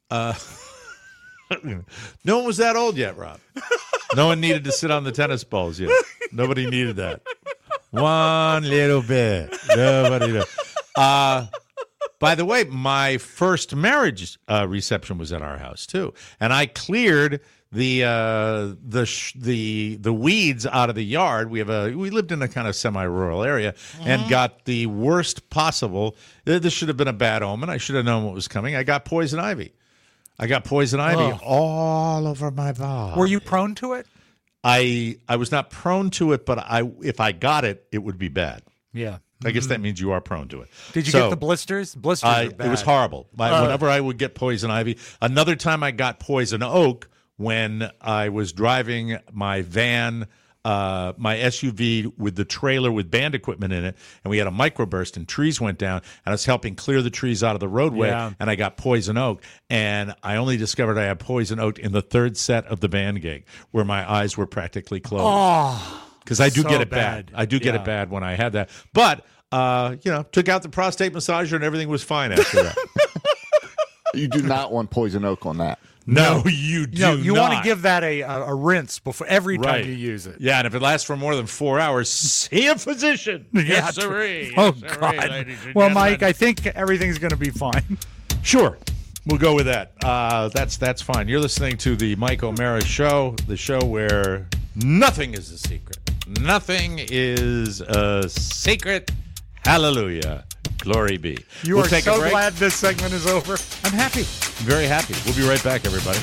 No one was that old yet, Rob. No one needed to sit on the tennis balls yet. Nobody needed that. One little bit. Nobody knew. Uh, by the way, my first marriage uh, reception was at our house too, and I cleared the uh, the sh- the the weeds out of the yard. We have a we lived in a kind of semi-rural area and got the worst possible. This should have been a bad omen. I should have known what was coming. I got poison ivy. I got poison ivy Oh. all over my body. Were you prone to it? I I was not prone to it, but I if I got it, it would be bad. Yeah. I guess that means you are prone to it. Did you So, get the blisters? Blisters I, are it bad. was horrible. My, Uh. whenever I would get poison ivy, another time I got poison oak when I was driving my van, uh, my S U V with the trailer with band equipment in it, and we had a microburst and trees went down, and I was helping clear the trees out of the roadway, Yeah. and I got poison oak, and I only discovered I had poison oak in the third set of the band gig, where my eyes were practically closed. Oh, Because I do so get it bad. bad. I do get Yeah. it bad when I had that. But, uh, you know, took out the prostate massager and everything was fine after that. You do not want poison oak on that. No, you do no, you want to not. give that a, a, a rinse before every time Right. you use it. Yeah, and if it lasts for more than four hours, see a physician. yes, tr- sirree. Oh, Yes, sirree, God. ladies and Well, gentlemen. Mike, I think everything's going to be fine. Sure. We'll go with that. Uh, that's that's fine. You're listening to the Mike O'Mara Show, the show where nothing is a secret. Nothing is a secret. Hallelujah. Glory be. You we'll are take so a break. glad this segment is over. I'm happy. Very happy. We'll be right back, everybody.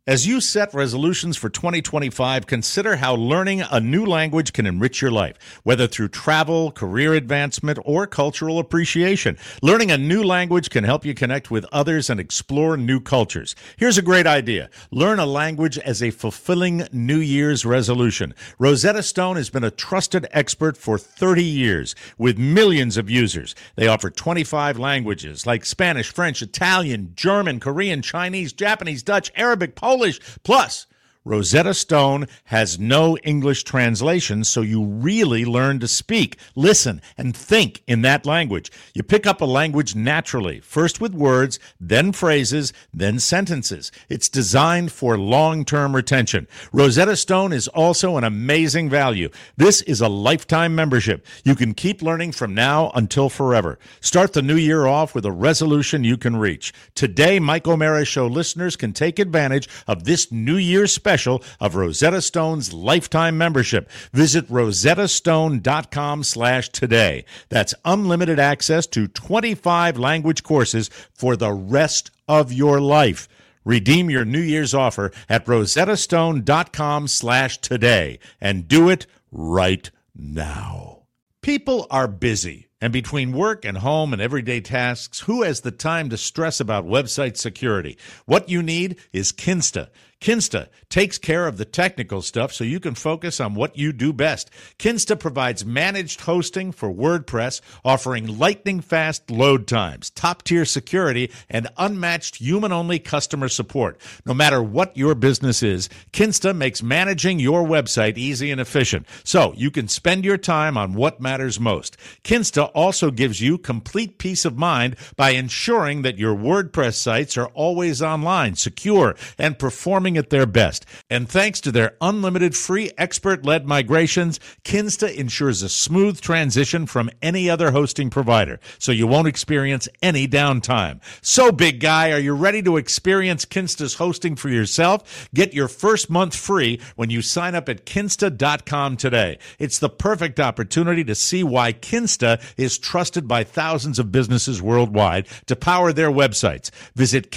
As you set resolutions for twenty twenty-five, consider how learning a new language can enrich your life, whether through travel, career advancement, or cultural appreciation. Learning a new language can help you connect with others and explore new cultures. Here's a great idea. Learn a language as a fulfilling New Year's resolution. Rosetta Stone has been a trusted expert for thirty years with millions of users. They offer twenty-five languages like Spanish, French, Italian, German, Korean, Chinese, Japanese, Dutch, Arabic, Polish. Plus, Rosetta Stone has no English translation, so you really learn to speak, listen, and think in that language. You pick up a language naturally, first with words, then phrases, then sentences. It's designed for long-term retention. Rosetta Stone is also an amazing value. This is a lifetime membership. You can keep learning from now until forever. Start the new year off with a resolution you can reach. Today, Mike O'Mara Show listeners can take advantage of this New Year's special of Rosetta Stone's lifetime membership. Visit rosettastone.com slash today. That's unlimited access to twenty-five language courses for the rest of your life. Redeem your New Year's offer at rosettastone.com slash today and do it right now. People are busy. And between work and home and everyday tasks, who has the time to stress about website security? What you need is Kinsta. Kinsta takes care of the technical stuff so you can focus on what you do best. Kinsta provides managed hosting for WordPress, offering lightning-fast load times, top-tier security, and unmatched human-only customer support. No matter what your business is, Kinsta makes managing your website easy and efficient, so you can spend your time on what matters most. Kinsta also gives you complete peace of mind by ensuring that your WordPress sites are always online, secure, and performing at their best. And thanks to their unlimited free expert-led migrations, Kinsta ensures a smooth transition from any other hosting provider, so you won't experience any downtime. So, big guy, are you ready to experience Kinsta's hosting for yourself? Get your first month free when you sign up at kinsta dot com today. It's the perfect opportunity to see why Kinsta is trusted by thousands of businesses worldwide to power their websites. Visit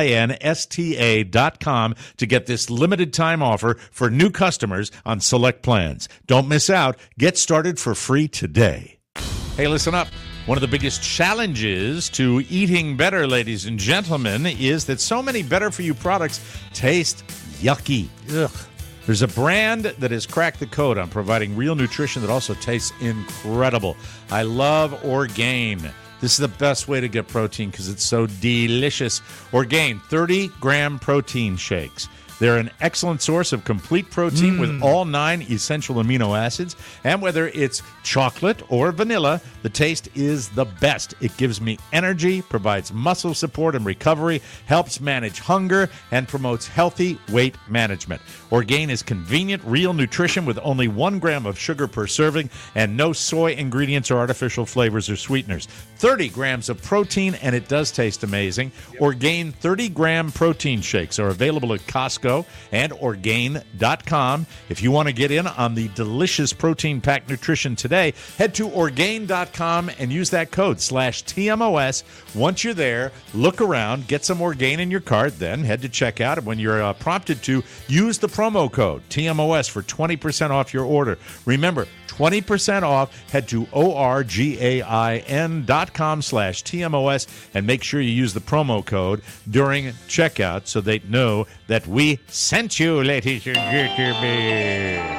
kinsta dot com to get this limited time offer for new customers on select plans. Don't miss out. Get started for free today. Hey, listen up. One of the biggest challenges to eating better, ladies and gentlemen, is that so many better-for-you products taste yucky. Ugh. There's a brand that has cracked the code on providing real nutrition that also tastes incredible. I love Orgain. This is the best way to get protein because it's so delicious. Orgain, thirty gram protein shakes. They're an excellent source of complete protein mm. with all nine essential amino acids. And whether it's chocolate or vanilla, the taste is the best. It gives me energy, provides muscle support and recovery, helps manage hunger, and promotes healthy weight management. Orgain is convenient, real nutrition with only one gram of sugar per serving and no soy ingredients or artificial flavors or sweeteners. thirty grams of protein, and it does taste amazing. Orgain thirty gram protein shakes are available at Costco and Orgain dot com. If you want to get in on the delicious protein-packed nutrition today, head to Orgain dot com and use that code slash T M O S. Once you're there, look around, get some Orgain in your cart, then head to checkout. And when you're uh, prompted to, use the promo code T M O S for twenty percent off your order. Remember, twenty percent off. Head to O-R-G-A-I-N dot com slash T M O S and make sure you use the promo code during checkout so they know that we sent you, ladies and gentlemen.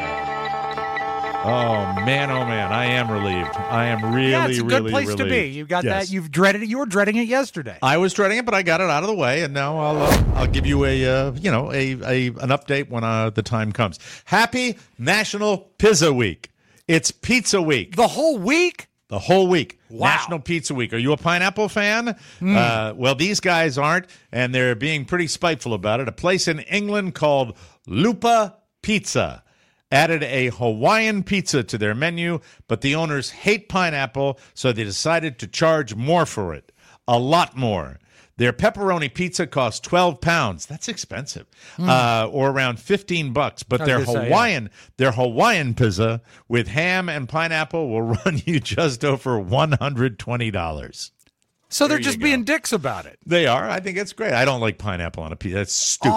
Oh, man, oh, man. I am relieved. I am really, yeah, it's a good really place relieved. to be. You got yes. that. You've dreaded it. You were dreading it yesterday. I was dreading it, but I got it out of the way, and now I'll uh, I'll give you a uh, you know a, a an update when uh, the time comes. Happy National Pizza Week. It's Pizza Week. The whole week? The whole week. Wow. National Pizza Week. Are you a pineapple fan? Mm. Uh, well, these guys aren't, and they're being pretty spiteful about it. A place in England called Lupa Pizza added a Hawaiian pizza to their menu, but the owners hate pineapple, so they decided to charge more for it. A lot more. Their pepperoni pizza costs twelve pounds. That's expensive. Mm. Uh, or around fifteen bucks. But their Hawaiian, say, yeah. their Hawaiian pizza with ham and pineapple will run you just over one hundred twenty dollars. So there they're just being dicks about it. They are. I think it's great. I don't like pineapple on a pizza. That's stupid. Oh.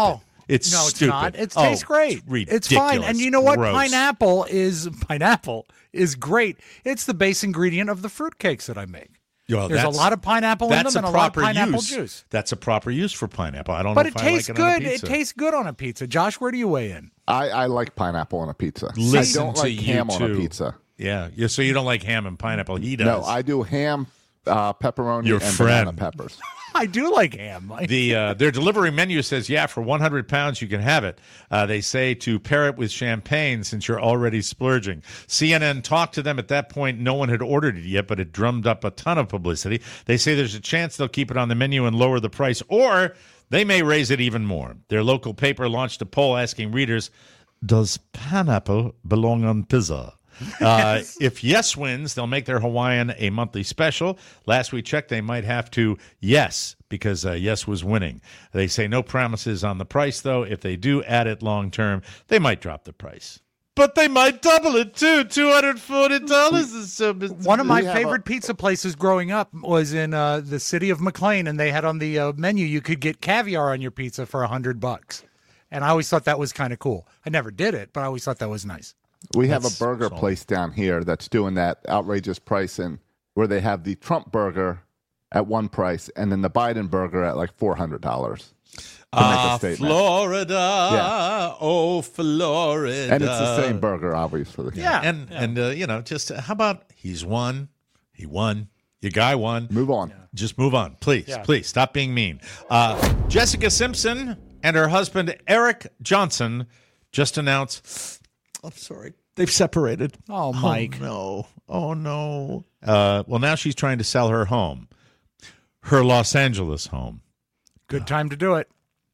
It's No, it's stupid. not. It Oh, tastes great. It's It's fine. And you know what? Gross. Pineapple is pineapple is great. It's the base ingredient of the fruitcakes that I make. Well, There's a that's- lot of pineapple in That's them and a a lot of proper pineapple use. juice. That's a proper use for pineapple. I don't But know it if tastes I like it on a good. It pizza. tastes good on a pizza. Josh, where do you weigh in? I, I like pineapple on a pizza. Listen I don't to like you ham on a two. pizza. Yeah. yeah. So you don't like ham and pineapple? He does. No, I do ham, uh, pepperoni, Your and friend. banana peppers. I do like ham. The uh, their delivery menu says, yeah, for one hundred pounds you can have it. Uh, they say to pair it with champagne since you're already splurging. C N N talked to them at that point. No one had ordered it yet, but it drummed up a ton of publicity. They say there's a chance they'll keep it on the menu and lower the price, or they may raise it even more. Their local paper launched a poll asking readers, does pineapple belong on pizza? Uh, if yes wins, they'll make their Hawaiian a monthly special. Last we checked, they might have to yes, because uh, yes was winning. They say no promises on the price, though. If they do add it long term, they might drop the price. But they might double it, too. two hundred forty dollars is so One of my We have favorite a- pizza places growing up was in uh, the city of McLean, and they had on the uh, menu you could get caviar on your pizza for a hundred bucks, and I always thought that was kind of cool. I never did it, but I always thought that was nice. We have That's a burger solid. place down here that's doing that outrageous pricing where they have the Trump burger at one price and then the Biden burger at like four hundred dollars. Ah, Florida. Yeah. Oh, Florida. And it's the same burger, obviously. Yeah. And, and uh, you know, just uh, how about he's won? He won. Your guy won. Move on. Just move on, please. Yeah. Please stop being mean. Uh, Jessica Simpson and her husband Eric Johnson just announced. I'm sorry, they've separated. Oh, Mike. Oh, no. Oh no. Uh, well, now she's trying to sell her home, her Los Angeles home. Good time to do it.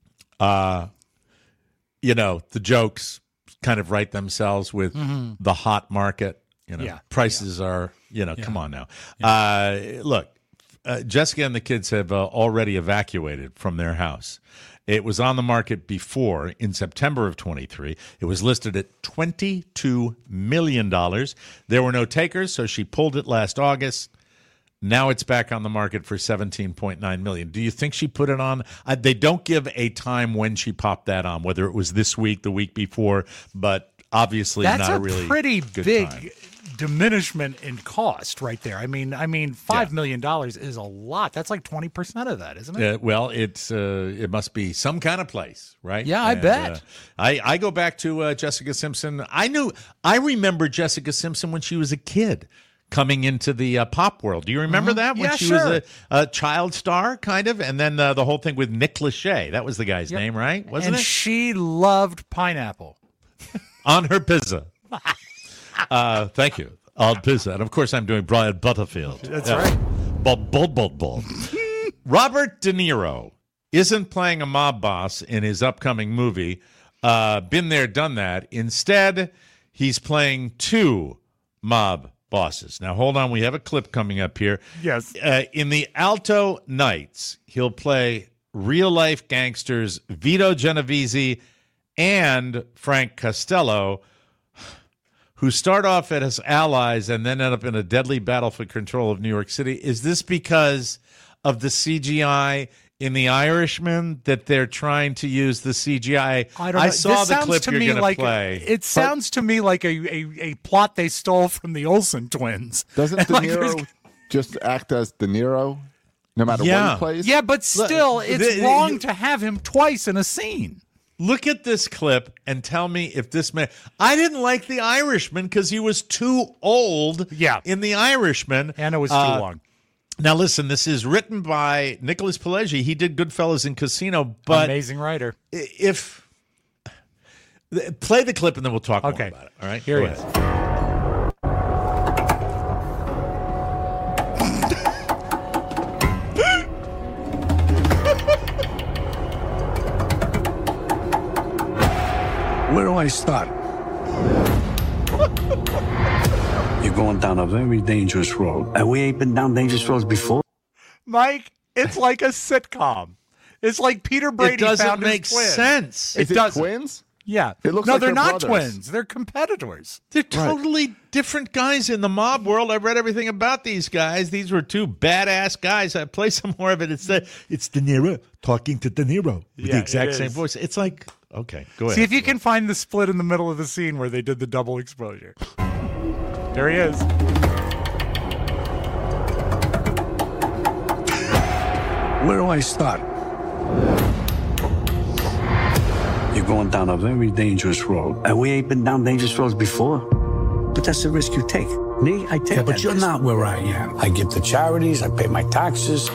Uh, you know, the jokes kind of write themselves with the hot market. You know, Yeah. prices are. You know, come on now. Uh, look. Uh, Jessica and the kids have uh, already evacuated from their house. It was on the market before in September of twenty-three. It was listed at twenty-two million dollars. There were no takers, so she pulled it last August. Now it's back on the market for seventeen point nine million dollars. Do you think she put it on? Uh, they don't give a time when she popped that on, whether it was this week, the week before, but obviously That's not a a really pretty good big time. diminishment in cost right there. I mean, I mean, five million dollars is a lot. That's like twenty percent of that, isn't it? Uh, well, it's uh, it must be some kind of place, right? Yeah, I And, bet. Uh, I I go back to uh, Jessica Simpson. I knew I remember Jessica Simpson when she was a kid, coming into the uh, pop world. Do you remember that when Yeah, she sure. was a, a child star, kind of, and then uh, the whole thing with Nick Lachey? That was the guy's name, right? Wasn't and it? she loved pineapple. On her pizza. uh, thank you. On pizza, and of course I'm doing Brian Butterfield. That's Yeah. right. Bob, Bob, Bob, Bob. Robert De Niro isn't playing a mob boss in his upcoming movie. Uh, been there, done that. Instead, he's playing two mob bosses. Now, hold on. We have a clip coming up here. Yes. Uh, in the Alto Nights, he'll play real-life gangsters Vito Genovese and Frank Costello, who start off as allies and then end up in a deadly battle for control of New York City. Is this because of the C G I in The Irishman that they're trying to use the C G I? I don't know. I saw This the sounds clip to you're me going to like play. It sounds to me like a, a, a plot they stole from the Olsen twins. Doesn't And De like there's- Niro just act as De Niro no matter Yeah. what he plays? Yeah, but still, Look, it's the- wrong you- to have him twice in a scene. Look at this clip and tell me if this man. I didn't like The Irishman because he was too old. Yeah. In The Irishman, And it was too Uh, long. Now, listen. This is written by Nicholas Pileggi. He did Goodfellas and Casino, but Amazing writer. if play the clip and then we'll talk Okay. more about it. All right, Here Go he ahead. is. Where do I start? You're going down a very dangerous road. And we ain't been down dangerous roads before. Mike, it's like a sitcom. It's like Peter Brady It doesn't found his make twin. sense. Is it doesn't. twins? Yeah. It looks no, like they're they're not brothers. twins. They're competitors. They're totally different guys in the mob world. I read everything about these guys. These were two badass guys. I play some more of it. It's the, it's De Niro talking to De Niro with Yeah, the exact it same is. voice. It's like, Okay, go ahead. See if you can find the split in the middle of the scene where they did the double exposure. There he is. Where do I start? You're going down a very dangerous road. And we ain't been down dangerous roads before. But that's the risk you take. Me, I take Yeah, but that you're risk. not where I am. I give to charities, I pay my taxes.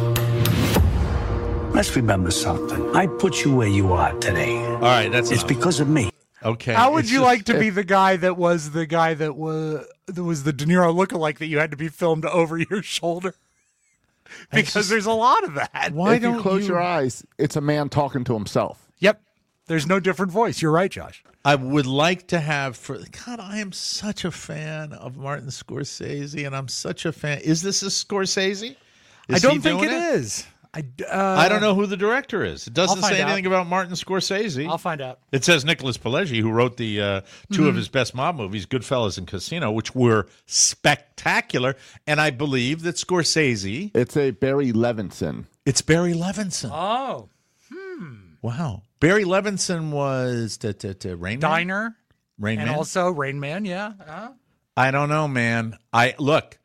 Let's remember something. I put you where you are today. All right, that's It's enough. because of me. Okay. How would it's you just- like to be the guy that was the guy that was that was the De Niro lookalike that you had to be filmed over your shoulder? Because just- there's a lot of that. Why if don't you close you- your eyes, it's a man talking to himself. Yep. There's no different voice. You're right, Josh. I would like to have for God. I am such a fan of Martin Scorsese, and I'm such a fan. Is this a Scorsese? I Is don't he think doing it is. I, uh, I don't know who the director is. It doesn't I'll find say anything out. about Martin Scorsese. I'll find out. It says Nicholas Pileggi, who wrote the uh, 2 Mm-hmm. of his best mob movies, Goodfellas and Casino, which were spectacular. And I believe that Scorsese, It's a Barry Levinson. it's Barry Levinson. Oh, Wow. Barry Levinson was t- t- t- Rain Man? Diner Rain and Man? also Rain Man. Yeah. Uh, I don't know, man. I look.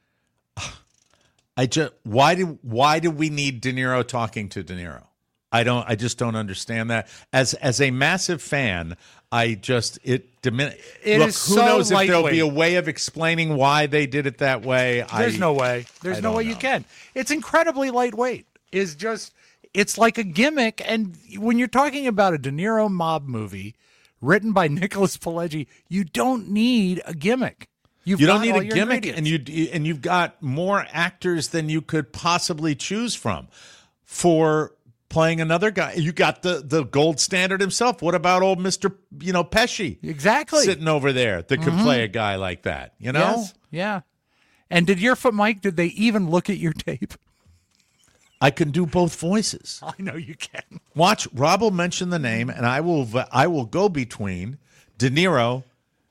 I just why do why do we need De Niro talking to De Niro? I don't. I just don't understand that. As as a massive fan, I just it dimin- It Look, is who so knows if there'll be a lightweight. way of explaining why they did it that way? There's I, no way. There's I no don't way you know. can. It's incredibly lightweight. Is just it's like a gimmick. And when you're talking about a De Niro mob movie written by Nicholas Pileggi, you don't need a gimmick. You've You don't got need all a your gimmick, and ingredients. you and you've got more actors than you could possibly choose from for playing another guy. You got the the gold standard himself. What about old Mister You know Pesci? Exactly. Sitting over there that could play a guy like that. You know. Yes. Yeah. And did your foot, Mike? Did they even look at your tape? I can do both voices. I know you can. Watch. Rob will mention the name, and I will. I will go between De Niro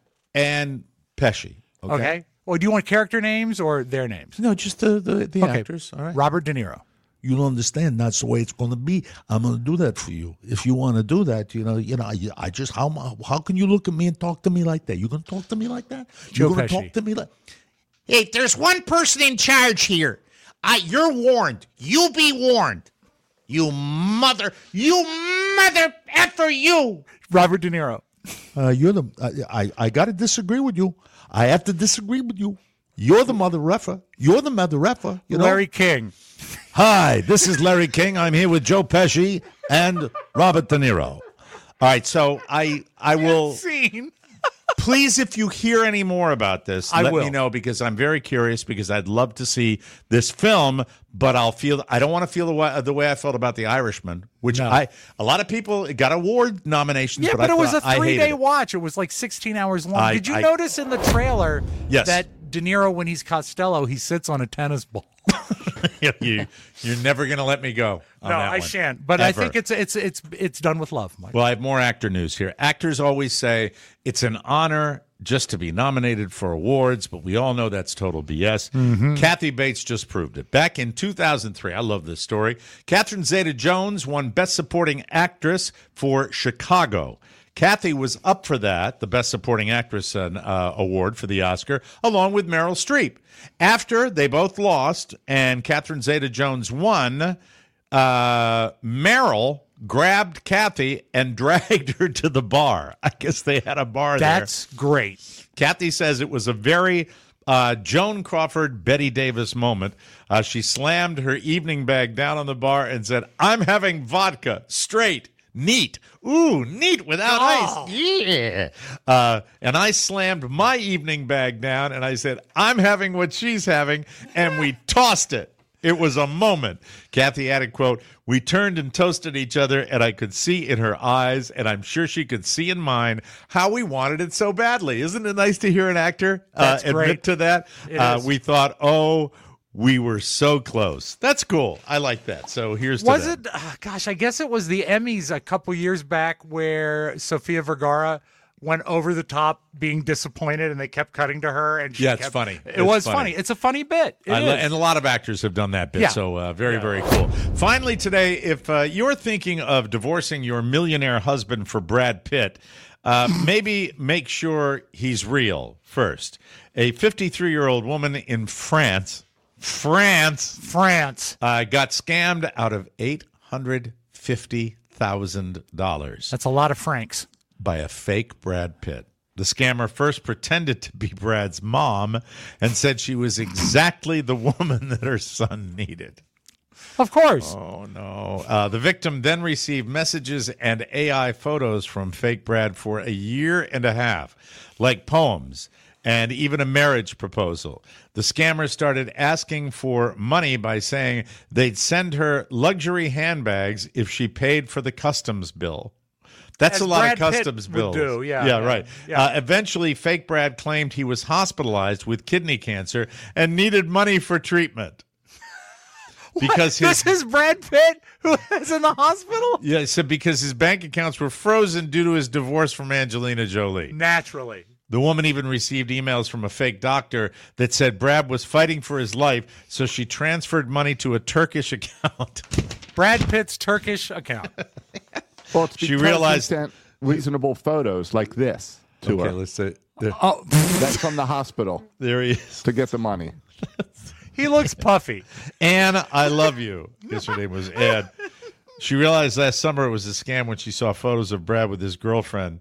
and Pesci. Okay. Okay. Well, do you want character names or their names? No, just the the, the Okay. actors. All right. Robert De Niro. You don't understand. That's the way it's going to be. I'm going to do that for you. If you want to do that, you know, you know, I, I just how how can you look at me and talk to me like that? You going to talk to me like that? Joe You going to Pesci. talk to me like? Hey, there's one person in charge here. I, you're warned. You be warned. You mother, you mother effer you. Robert De Niro. Uh, you're the. I I, I got to disagree with you. I have to disagree with you. You're the mother effer. You're the mother effer. You know. Larry King. Hi, this is Larry King. I'm here with Joe Pesci and Robert De Niro. All right. So I I will. Scene. Please, if you hear any more about this, I let me will. know because I'm very curious because I'd love to see this film, but I'll feel I don't want to feel the way, the way I felt about The Irishman, which No. I a lot of people it got award nominations, Yeah, but, but, I it was thought- a I hated three-day it. watch. It was like sixteen hours long. I- Did you I- notice in the trailer Yes. that De Niro, when he's Costello, he sits on a tennis ball? you, you're never going to let me go. on No, that I one. shan't. But I Ever. think it's it's it's it's done with love, Mike. Well, I have more actor news here. Actors always say it's an honor just to be nominated for awards, but we all know that's total B S. Kathy Bates just proved it. Back in two thousand three, I love this story, Catherine Zeta-Jones won Best Supporting Actress for Chicago. Kathy was up for that, the Best Supporting Actress uh, uh, award for the Oscar, along with Meryl Streep. After they both lost and Catherine Zeta-Jones won, uh, Meryl grabbed Kathy and dragged her to the bar. I guess they had a bar there. That's great. Kathy says it was a very uh, Joan Crawford, Betty Davis moment. Uh, she slammed her evening bag down on the bar and said, "I'm having vodka, straight, neat. Ooh, neat without Oh. ice. Yeah." Uh, and I slammed my evening bag down and I said, "I'm having what she's having," and we tossed it. It was a moment. Kathy added, quote, "We turned and toasted each other, and I could see in her eyes, and I'm sure she could see in mine, how we wanted it so badly." Isn't it nice to hear an actor uh, That's admit great. to that? It Uh, is. we thought, oh, we were so close. That's cool. I like that. So here's to Was them. it? Uh, gosh, I guess it was the Emmys a couple years back where Sofia Vergara went over the top, being disappointed, and they kept cutting to her. And she Yeah, it's kept, funny. It It's was funny. funny. It's a funny bit. It I lo- is. and a lot of actors have done that bit, Yeah. so uh, very, very cool. Finally today, if uh, you're thinking of divorcing your millionaire husband for Brad Pitt, uh, maybe make sure he's real first. A fifty-three-year-old woman in France, France, France, uh, got scammed out of eight hundred fifty thousand dollars. That's a lot of francs. By a fake Brad Pitt. The scammer first pretended to be Brad's mom and said she was exactly the woman that her son needed. Of course. Oh, no. Uh, the victim then received messages and A I photos from fake Brad for a year and a half, like poems and even a marriage proposal. The scammer started asking for money by saying they'd send her luxury handbags if she paid for the customs bill. That's As a lot Brad of customs Pitt bills. would do, yeah, yeah, yeah, right. yeah. Uh, eventually, fake Brad claimed he was hospitalized with kidney cancer and needed money for treatment. Because his, this is Brad Pitt who is in the hospital? yeah, so because his bank accounts were frozen due to his divorce from Angelina Jolie. Naturally. The woman even received emails from a fake doctor that said Brad was fighting for his life, so she transferred money to a Turkish account. Brad Pitt's Turkish account. Well, it's She because realized- he sent reasonable photos like this to Okay, her. let's say there, Oh, That's from the hospital there he is. to get the money. he looks puffy. Anne, I love you. Guess her name was Ed. She realized last summer it was a scam when she saw photos of Brad with his girlfriend.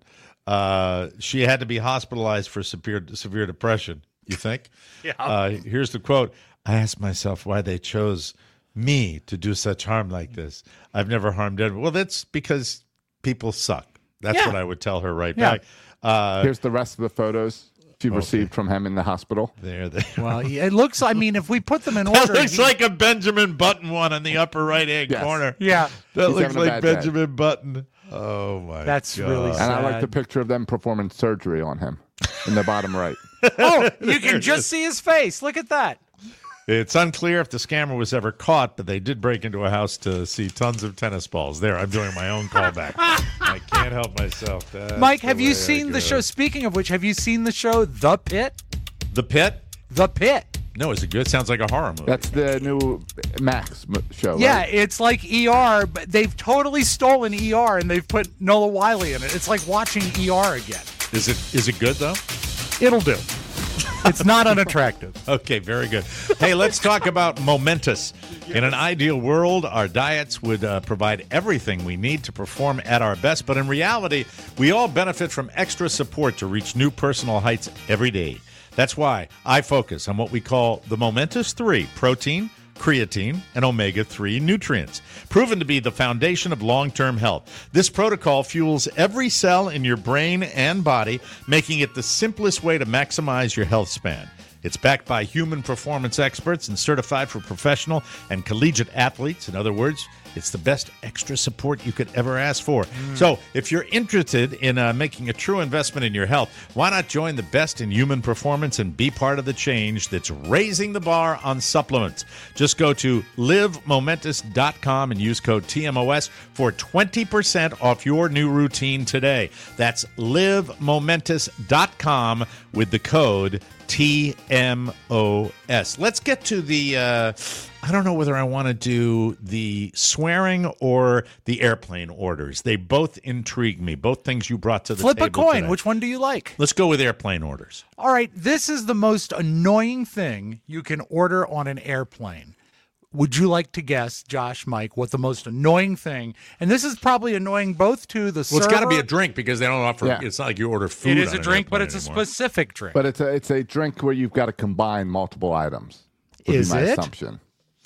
Uh, she had to be hospitalized for severe severe depression. You think? Yeah. Uh, here's the quote. I asked myself why they chose me to do such harm like this. I've never harmed anyone. Well, that's because people suck. That's Yeah. what I would tell her right Yeah. back. Uh, Here's the rest of the photos she received from him in the hospital. there, there. Well, it looks, I mean, if we put them in That order. looks he- like a Benjamin Button one in the upper right-hand Yes. corner. yeah. That He's looks having a like bad day. Benjamin Button. Oh, my That's God. really And I like Sad. the picture of them performing surgery on him in the bottom right. Oh, you can just see his face. Look at that. It's unclear if the scammer was ever caught, but they did break into a house to see tons of tennis balls. There, I'm doing my own callback. I can't help myself. That's Mike, the have you way I seen the go. show? Speaking of which, have you seen the show The Pit? The Pit? The Pit. No, is it good? Sounds like a horror movie. That's the new Max m- show. Yeah, right? it's like E R, but they've totally stolen E R and they've put Noah Wiley in it. It's like watching E R again. Is it is it good though? It'll do. It's not unattractive. Okay, very good. Hey, let's talk about Momentous. In an ideal world, our diets would uh, provide everything we need to perform at our best, but in reality, we all benefit from extra support to reach new personal heights every day. That's why I focus on what we call the Momentous three: protein, creatine, and omega three nutrients, proven to be the foundation of long-term health. This protocol fuels every cell in your brain and body, making it the simplest way to maximize your health span. It's backed by human performance experts and certified for professional and collegiate athletes. In other words, it's the best extra support you could ever ask for. Mm. So if you're interested in uh, making a true investment in your health, why not join the best in human performance and be part of the change that's raising the bar on supplements? Just go to live momentous dot com and use code T M O S for twenty percent off your new routine today. That's live momentous dot com with the code T M O S. Let's get to the, uh, I don't know whether I want to do the swearing or the airplane orders. They both intrigue me, both things you brought to the Flip table a coin. today. Which one do you like? Let's go with airplane orders. All right, this is the most annoying thing you can order on an airplane. Would you like to guess, Josh, Mike, what the most annoying thing? And this is probably annoying both to the Well, server. it's got to be a drink because they don't offer. Yeah. It's not like you order food. It is on a an drink, but airplane it's a anymore. specific drink. But it's a it's a drink where you've got to combine multiple items. Would Is be my it? assumption.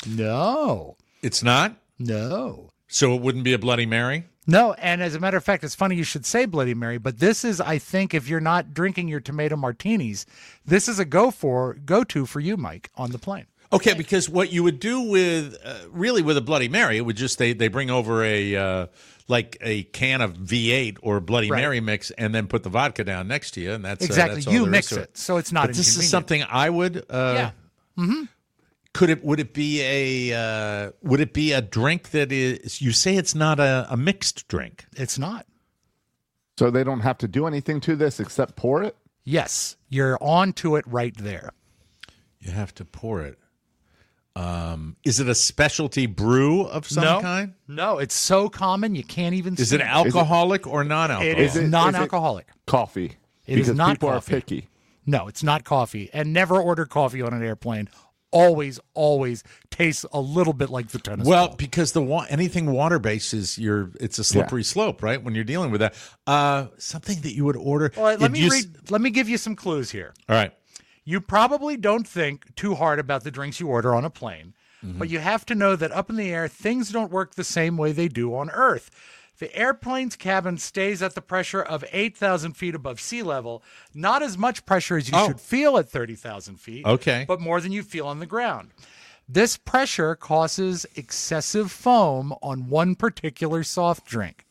no, It's not. no. So it wouldn't be a Bloody Mary. No, and as a matter of fact, it's funny you should say Bloody Mary, but this is, I think, if you're not drinking your tomato martinis, this is a go for go to for you, Mike, on the plane. Okay, because what you would do with uh, really with a Bloody Mary, it would just they they bring over a uh, like a can of V eight or Bloody Right. Mary mix and then put the vodka down next to you, and that's uh, Exactly. that's all You there is mix to it, so it's not But this is inconvenient. something I would. Uh, Yeah. Mm-hmm. Could it? Would it be a? Uh, would it be a drink that is? You say it's not a, a mixed drink. It's not. So they don't have to do anything to this except pour it? Yes, you're on to it right there. You have to pour it. Um, is it a specialty brew of some no, kind? No, it's so common you can't even Is see it alcoholic or non-alcoholic? It is, Is it- non-alcoholic. Is it coffee? It because is not people coffee. are picky. No, it's not coffee. And never order coffee on an airplane. Always, always tastes a little bit like the tennis Well, ball. because the wa- anything water-based is you're it's a slippery slope, right? When you're dealing with that, uh, something that you would order. Well, let it me used- read. Let me give you some clues here. All right. You probably don't think too hard about the drinks you order on a plane, Mm-hmm. but you have to know that up in the air, things don't work the same way they do on Earth. The airplane's cabin stays at the pressure of eight thousand feet above sea level, not as much pressure as you Oh. should feel at thirty thousand feet, Okay. but more than you feel on the ground. This pressure causes excessive foam on one particular soft drink.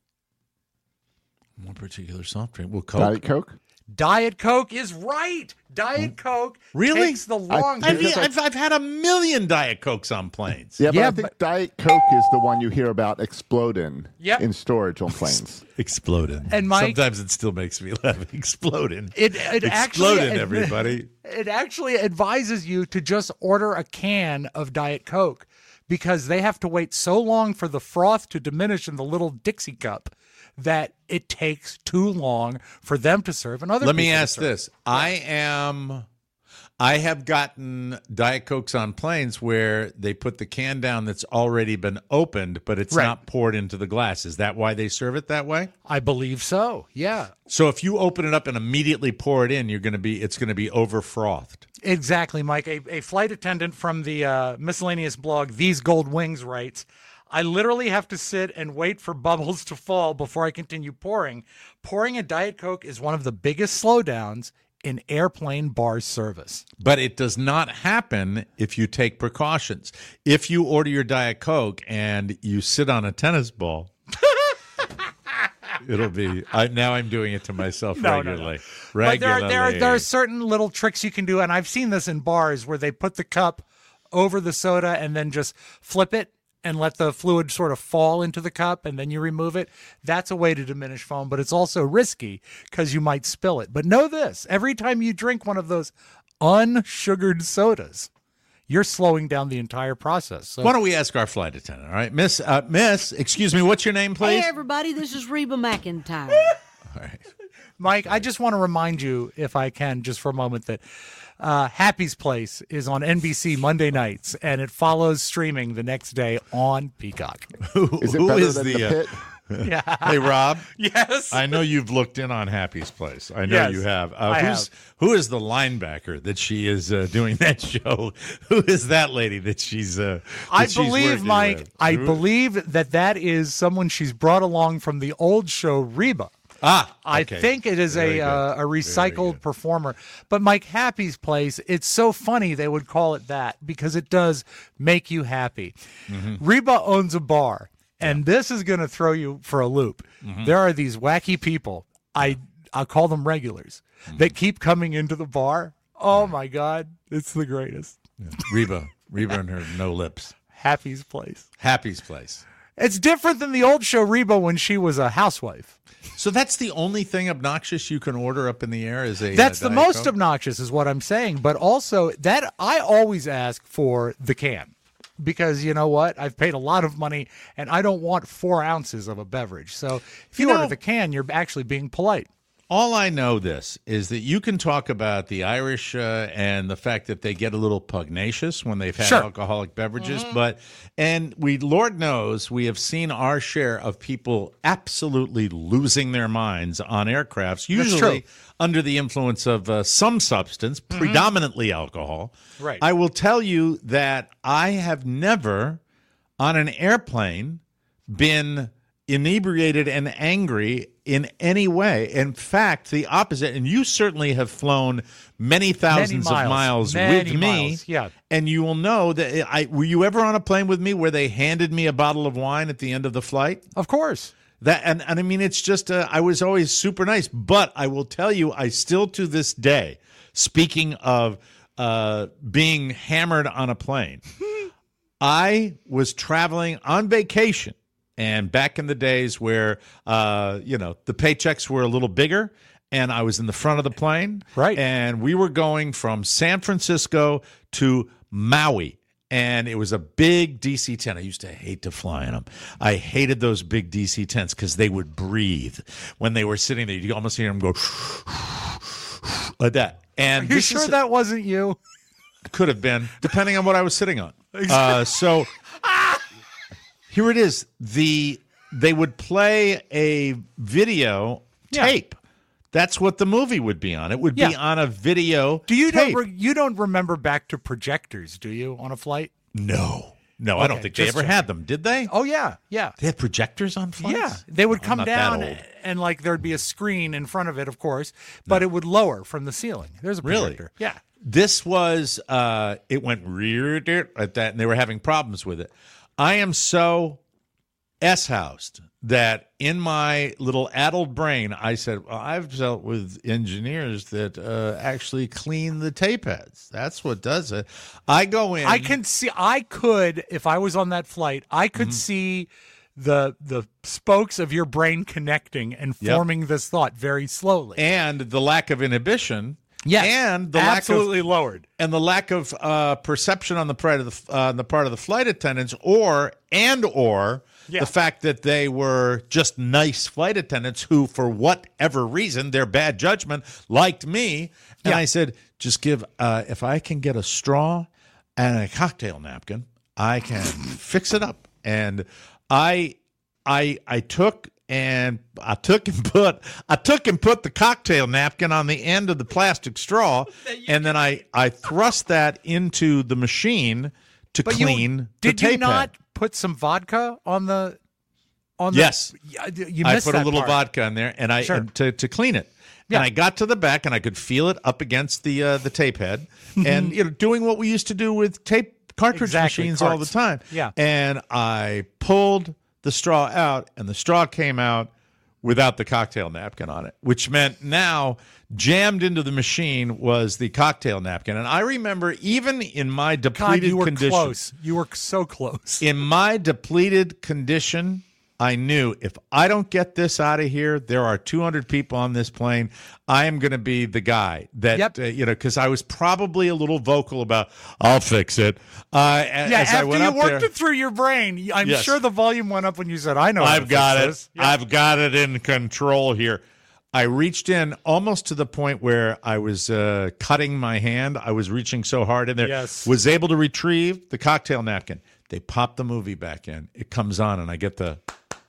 One particular soft drink. Well, Coke. Diet Coke? Diet Coke is right. Diet Coke Really? takes the longest. I mean, I've, I've had a million Diet Cokes on planes. Yeah, but Yeah, I think but- Diet Coke is the one you hear about exploding Yep. in storage on planes. Exploding. And Mike- Sometimes it still makes me laugh. Exploding. It, it Exploding, actually, everybody. It actually advises you to just order a can of Diet Coke because they have to wait so long for the froth to diminish in the little Dixie cup that it takes too long for them to serve and other Let me people to ask serve. this. I am I have gotten Diet Cokes on planes where they put the can down that's already been opened, but it's Right. not poured into the glass. Is that why they serve it that way? I believe so. Yeah. So if you open it up and immediately pour it in, you're going to be it's going to be over frothed. Exactly, Mike. A, a flight attendant from the uh, miscellaneous blog These Gold Wings writes, I literally have to sit and wait for bubbles to fall before I continue pouring. Pouring a Diet Coke is one of the biggest slowdowns in airplane bar service. But it does not happen if you take precautions. If you order your Diet Coke and you sit on a tennis ball, it'll be. I, now I'm doing it to myself No, no, no. regularly. But there are, Regularly. there, are, there are certain little tricks you can do, and I've seen this in bars where they put the cup over the soda and then just flip it and let the fluid sort of fall into the cup, and then you remove it. That's a way to diminish foam, but it's also risky because you might spill it. But know this, every time you drink one of those unsugared sodas, you're slowing down the entire process. So Why don't we ask our flight attendant? All right, Miss, uh, Miss, excuse me, what's your name, please? Hey, everybody, this is Reba McEntire. All right. Mike, I just want to remind you, if I can, just for a moment, that uh, Happy's Place is on N B C Monday nights, and it follows streaming the next day on Peacock. Is it Who better is than the, the, uh, pit? Yeah. Hey, Rob. Yes. I know you've looked in on Happy's Place. I know Yes, you have. Uh, I who's, have. Who is the linebacker that she is uh, doing that show? Who is that lady that she's? Uh, that I she's believe, working Mike, with? I Who- believe that that is someone she's brought along from the old show Reba. Ah, I okay. think it is Very a good. uh, a Very recycled good. performer. But Mike Happy's Place, it's so funny they would call it that because it does make you happy. Mm-hmm. Reba owns a bar, and this is going to throw you for a loop. Mm-hmm. There are these wacky people. I I'll call them regulars Mm-hmm. that keep coming into the bar. Oh my God, it's the greatest. Reba, Reba and her no lips. Happy's Place. Happy's Place. It's different than the old show Reba when she was a housewife. So that's the only thing obnoxious you can order up in the air is a. That's uh, the Diet most Coke? obnoxious, is what I'm saying. But also, that I always ask for the can because you know what? I've paid a lot of money and I don't want four ounces of a beverage. So if you, You know- order the can, you're actually being polite. All I know this is that you can talk about the Irish uh, and the fact that they get a little pugnacious when they've had Sure. alcoholic beverages, but and we, Lord knows, we have seen our share of people absolutely losing their minds on aircrafts, usually true. under the influence of uh, some substance, predominantly alcohol. Right. I will tell you that I have never on an airplane been inebriated and angry in any way. In fact, the opposite. And you certainly have flown many thousands Many of miles. miles Many with me. miles, yeah. And you will know that I were you ever on a plane with me where they handed me a bottle of wine at the end of the flight? Of course. That and, and I mean it's just uh, I was always super nice, but I will tell you I still to this day, speaking of uh, being hammered on a plane, I was traveling on vacation And back in the days where, uh, you know, the paychecks were a little bigger and I was in the front of the plane. Right. And we were going from San Francisco to Maui. And it was a big D C ten. I used to hate to fly in them. I hated those big D C tens because they would breathe. When they were sitting there, you almost hear them go like that. And Are you this sure is, that wasn't you? could have been, depending on what I was sitting on. Uh, so here it is. The they would play a video Yeah. tape. That's what the movie would be on. It would be Yeah. on a video Do you tape. don't re- you don't remember back to projectors, do you, on a flight? No. No, I don't Okay, think they just ever checking. had them, did they? Oh yeah, yeah. They had projectors on flights? Yeah, they would I'm come not that down old. and like there'd be a screen in front of it, of course, but it would lower from the ceiling. There's a Really? projector. Yeah. This was, uh, it went rear at that, and they were having problems with it. I am so S-housed that in my little addled brain, I said, well, I've dealt with engineers that uh, actually clean the tape heads. That's what does it. I go in. I can see. I could, if I was on that flight, I could Mm-hmm. see the the spokes of your brain connecting and Yep. forming this thought very slowly. And the lack of inhibition. Yes, and the absolutely lack of, lowered. and the lack of uh, perception on the part of the uh, on the part of the flight attendants, or and or Yeah. the fact that they were just nice flight attendants who, for whatever reason, their bad judgment, liked me. And Yeah. I said, just give uh, if I can get a straw and a cocktail napkin, I can fix it up. And I I I took. And I took and put I took and put the cocktail napkin on the end of the plastic straw, and then I, I thrust that into the machine to But clean you, the did tape you not head. put some vodka on the on the Yes. Yeah, you I missed put a that little part. vodka in there, and I Sure. and to to clean it. Yeah. And I got to the back, and I could feel it up against the uh, the tape head, and you know, doing what we used to do with tape cartridge Exactly, machines all the carts. time. Yeah. And I pulled the straw out, and the straw came out without the cocktail napkin on it, which meant now jammed into the machine was the cocktail napkin. And I remember, even in my God, depleted you were condition, close. You were so close. in my depleted condition, I knew if I don't get this out of here, there are two hundred people on this plane. I am going to be the guy that, Yep. uh, you know, because I was probably a little vocal about, I'll fix it. Uh, Yeah, as I after went you up worked there, it through your brain, I'm Yes. sure the volume went up when you said, I know how to I've got fix it. this. Yeah. I've got it in control here. I reached in almost to the point where I was uh, cutting my hand. I was reaching so hard in there. Yes. Was able to retrieve the cocktail napkin. They pop the movie back in. It comes on, and I get the.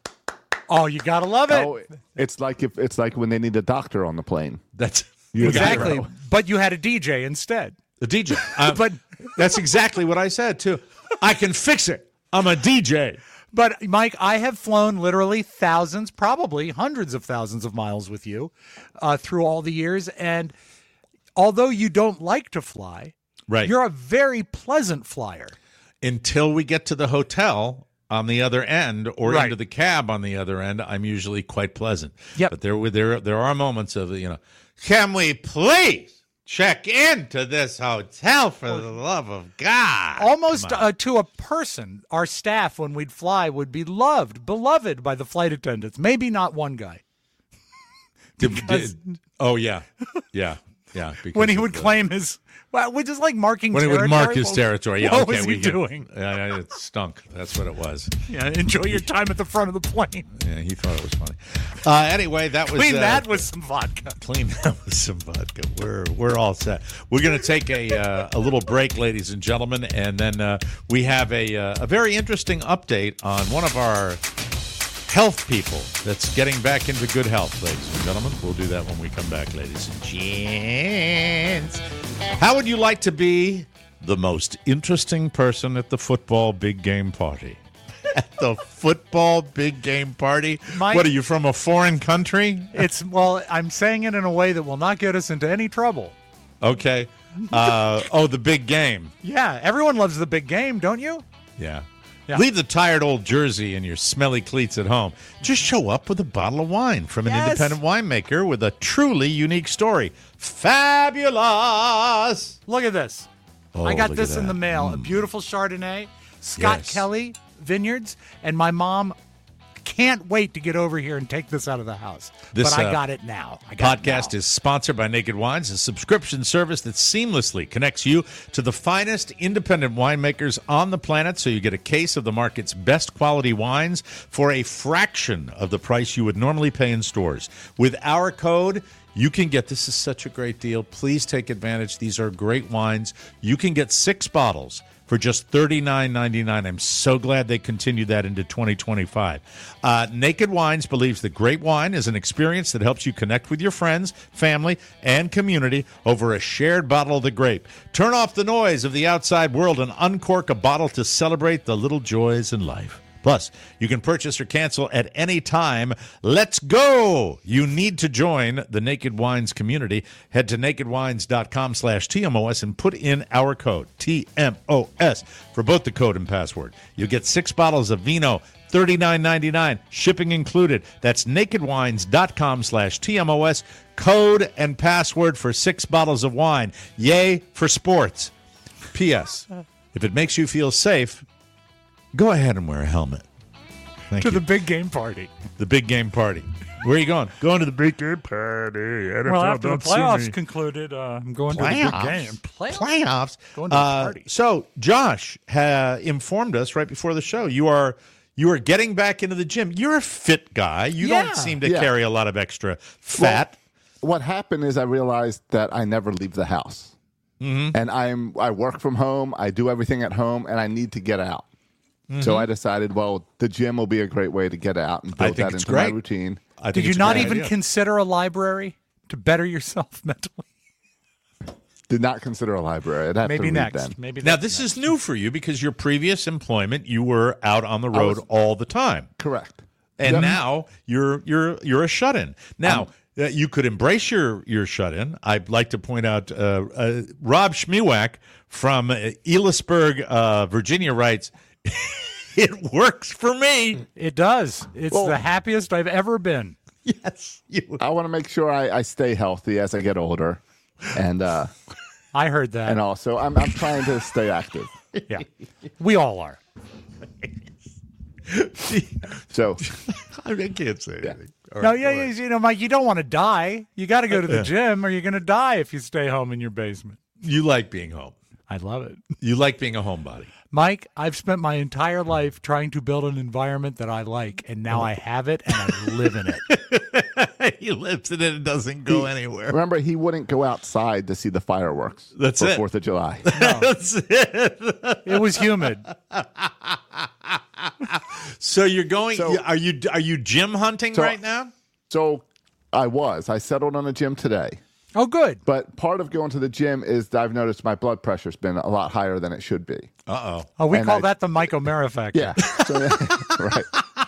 Oh, you gotta love it. Oh, it's like if it's like when they need a doctor on the plane. That's You exactly. got it. But you had a D J instead. the D J. Uh, But that's exactly what I said too. I can fix it. I'm a D J. But Mike, I have flown literally thousands, probably hundreds of thousands of miles with you uh, through all the years. And although you don't like to fly, Right. you're a very pleasant flyer. Until we get to the hotel on the other end, or Right. into the cab on the other end, I'm usually quite pleasant. Yep. But there, there, there are moments of, you know, can we please check into this hotel for the love of God? Almost Come on. uh, to a person, our staff, when we'd fly, would be loved, beloved by the flight attendants. Maybe not one guy. Did- because- did- oh yeah, yeah, yeah. because When he of would the- claim his, well, which is like marking when he territory. would mark his What- territory. Yeah, what okay, was we he get- doing? Yeah, yeah, it stunk. That's what it was. Yeah, enjoy your time at the front of the plane. Yeah, he thought it was funny. Uh, anyway, that was Clean uh, that with some vodka. Clean that with some vodka. We're we're all set. We're going to take a uh, a little break, ladies and gentlemen, and then uh, we have a uh, a very interesting update on one of our health people that's getting back into good health, ladies and gentlemen. We'll do that when we come back, ladies and gents. How would you like to be the most interesting person at the football big game party? At the football big game party? Mike- What are you, from a foreign country? It's, well, I'm saying it in a way that will not get us into any trouble. Okay. Uh, oh, the big game. Yeah, everyone loves the big game, don't you? Yeah. Yeah. Leave the tired old jersey and your smelly cleats at home. Just show up with a bottle of wine from an Yes. independent winemaker with a truly unique story. Fabulous! Look at this. Oh, I got look this at in the that. mail. Mm. A beautiful Chardonnay, Scott Yes. Kelly Vineyards, and my mom can't wait to get over here and take this out of the house. This, but I uh, got it now. I got it Podcast now. is sponsored by Naked Wines, a subscription service that seamlessly connects you to the finest independent winemakers on the planet, so you get a case of the market's best quality wines for a fraction of the price you would normally pay in stores. With our code, you can get, this is such a great deal. Please take advantage. These are great wines. You can get six bottles for just thirty-nine ninety-nine. I'm so glad they continue that into twenty twenty-five. Uh, Naked Wines believes that great wine is an experience that helps you connect with your friends, family, and community over a shared bottle of the grape. Turn off the noise of the outside world and uncork a bottle to celebrate the little joys in life. Plus, you can purchase or cancel at any time. Let's go! You need to join the Naked Wines community. Head to nakedwines.com slash TMOS and put in our code, T M O S, for both the code and password. You'll get six bottles of vino, thirty-nine ninety-nine, shipping included. That's nakedwines.com slash TMOS, code and password for six bottles of wine. Yay for sports. P S. If it makes you feel safe, go ahead and wear a helmet. Thank to you. the big game party. The big game party. Where are you going? Going to the big game party. N F L, Well, after the don't sue playoffs me. concluded, uh, I'm going to Playoffs? the big game. Playoffs? Playoffs. Going to the Uh, party. so, Josh ha- informed us right before the show. You are you are getting back into the gym. You're a fit guy. You Yeah. don't seem to Yeah. carry a lot of extra fat. Well, what happened is I realized that I never leave the house, mm-hmm. and I'm I work from home. I do everything at home, and I need to get out. So Mm-hmm. I decided, well, the gym will be a great way to get out and I build think that it's into my great. routine. I think Did you it's a not great even idea. consider a library to better yourself mentally? Did not consider a library. I'd have Maybe to read next. then. Maybe Now, that's this next. is new for you because your previous employment, you were out on the road was- all the time. Correct. And Yep. now you're you're you're a shut-in. Now uh, you could embrace your your shut-in. I'd like to point out uh, uh, Rob Schmiewak from uh, Elisburg, uh, Virginia writes, "It works for me." It does. It's Well- the happiest I've ever been. Yes, you. I want to make sure I, I stay healthy as I get older, and uh, I heard that. and also I'm I'm trying to stay active. Yeah, we all are. So I can't say anything. All No, right, yeah, go yeah, ahead. you know, Mike, you don't want to die. You got to go to the Yeah. gym, or you're going to die if you stay home in your basement. You like being home. I love it. You like being a homebody. Mike, I've spent my entire life trying to build an environment that I like, and now I have it and I live in it. He lives in it and doesn't go anywhere. remember, he wouldn't go outside to see the fireworks. That's for it. Fourth of July. That's it. It was humid. So you're going? So- are you are you gym hunting So- right now? So I was. I settled on a gym today. Oh, good. But part of going to the gym is that I've noticed my blood pressure's been a lot higher than it should be. Uh oh. Oh, we And call I- that the Mike O'Mara factor. Yeah. So, right.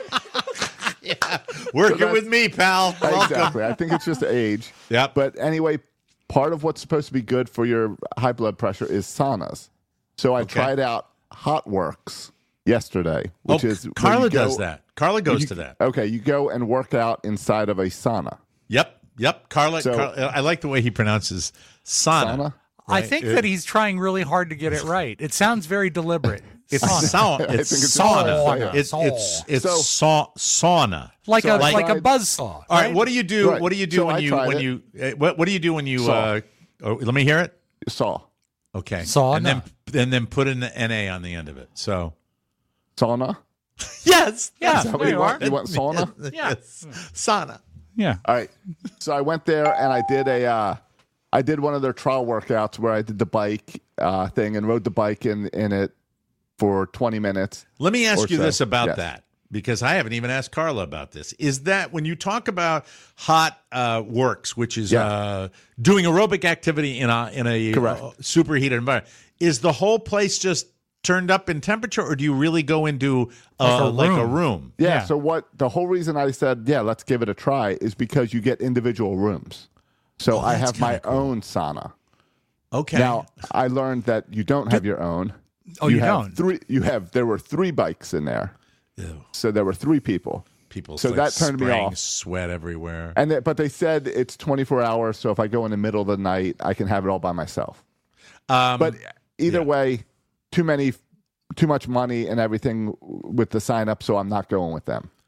Working that's- with me, pal. Welcome. Exactly. I think it's just age. Yep. But anyway, part of what's supposed to be good for your high blood pressure is saunas. So I Okay. tried out Hot Works yesterday, which oh, is where Carla you go- does that. Carla goes you- to that. Okay, you go and work out inside of a sauna. Yep. Yep. Carla. So- Carla I like the way he pronounces sauna. Sauna? I think that he's trying really hard to get it right. It sounds very deliberate. It's Sauna. sauna. I It's think it's sauna. sauna. It's it's it's So- sa- sauna. Like So a I like a tried- buzzsaw. All right. What do you do? Right. What do you do So when I you tried when it. you uh, what what do you do when you? Saw. Uh, oh, let me hear it. Saw. Okay. Sauna. And then and then put an N A on the end of it. So Sauna? yes. Yeah, Is that what there you you want? are. You want sauna? Yes. Sauna. Yeah. All right. So I went there and I did a, uh, I did one of their trial workouts where I did the bike uh, thing and rode the bike in, in it for twenty minutes. Let me ask or you so. this about Yes. that, because I haven't even asked Carla about this. Is that when you talk about hot uh, works, which is Yeah. uh, doing aerobic activity in a in a Correct. uh, superheated environment, is the whole place just turned up in temperature, or do you really go into uh, Like like, a a, room. room? Yeah, Yeah. So what the whole reason I said, yeah, let's give it a try is because you get individual rooms. So I Oh, that's have my kinda cool. own sauna. Okay. Now I learned that you don't have your own. Oh, you have don't? Three. You have. There were three bikes in there, Ew. so there were three people. People So like that turned me spraying off. sweat everywhere. And they, but they said it's twenty-four hours. So if I go in the middle of the night, I can have it all by myself. Um, But either yeah. way, too many, too much money and everything with the sign up. So I'm not going with them.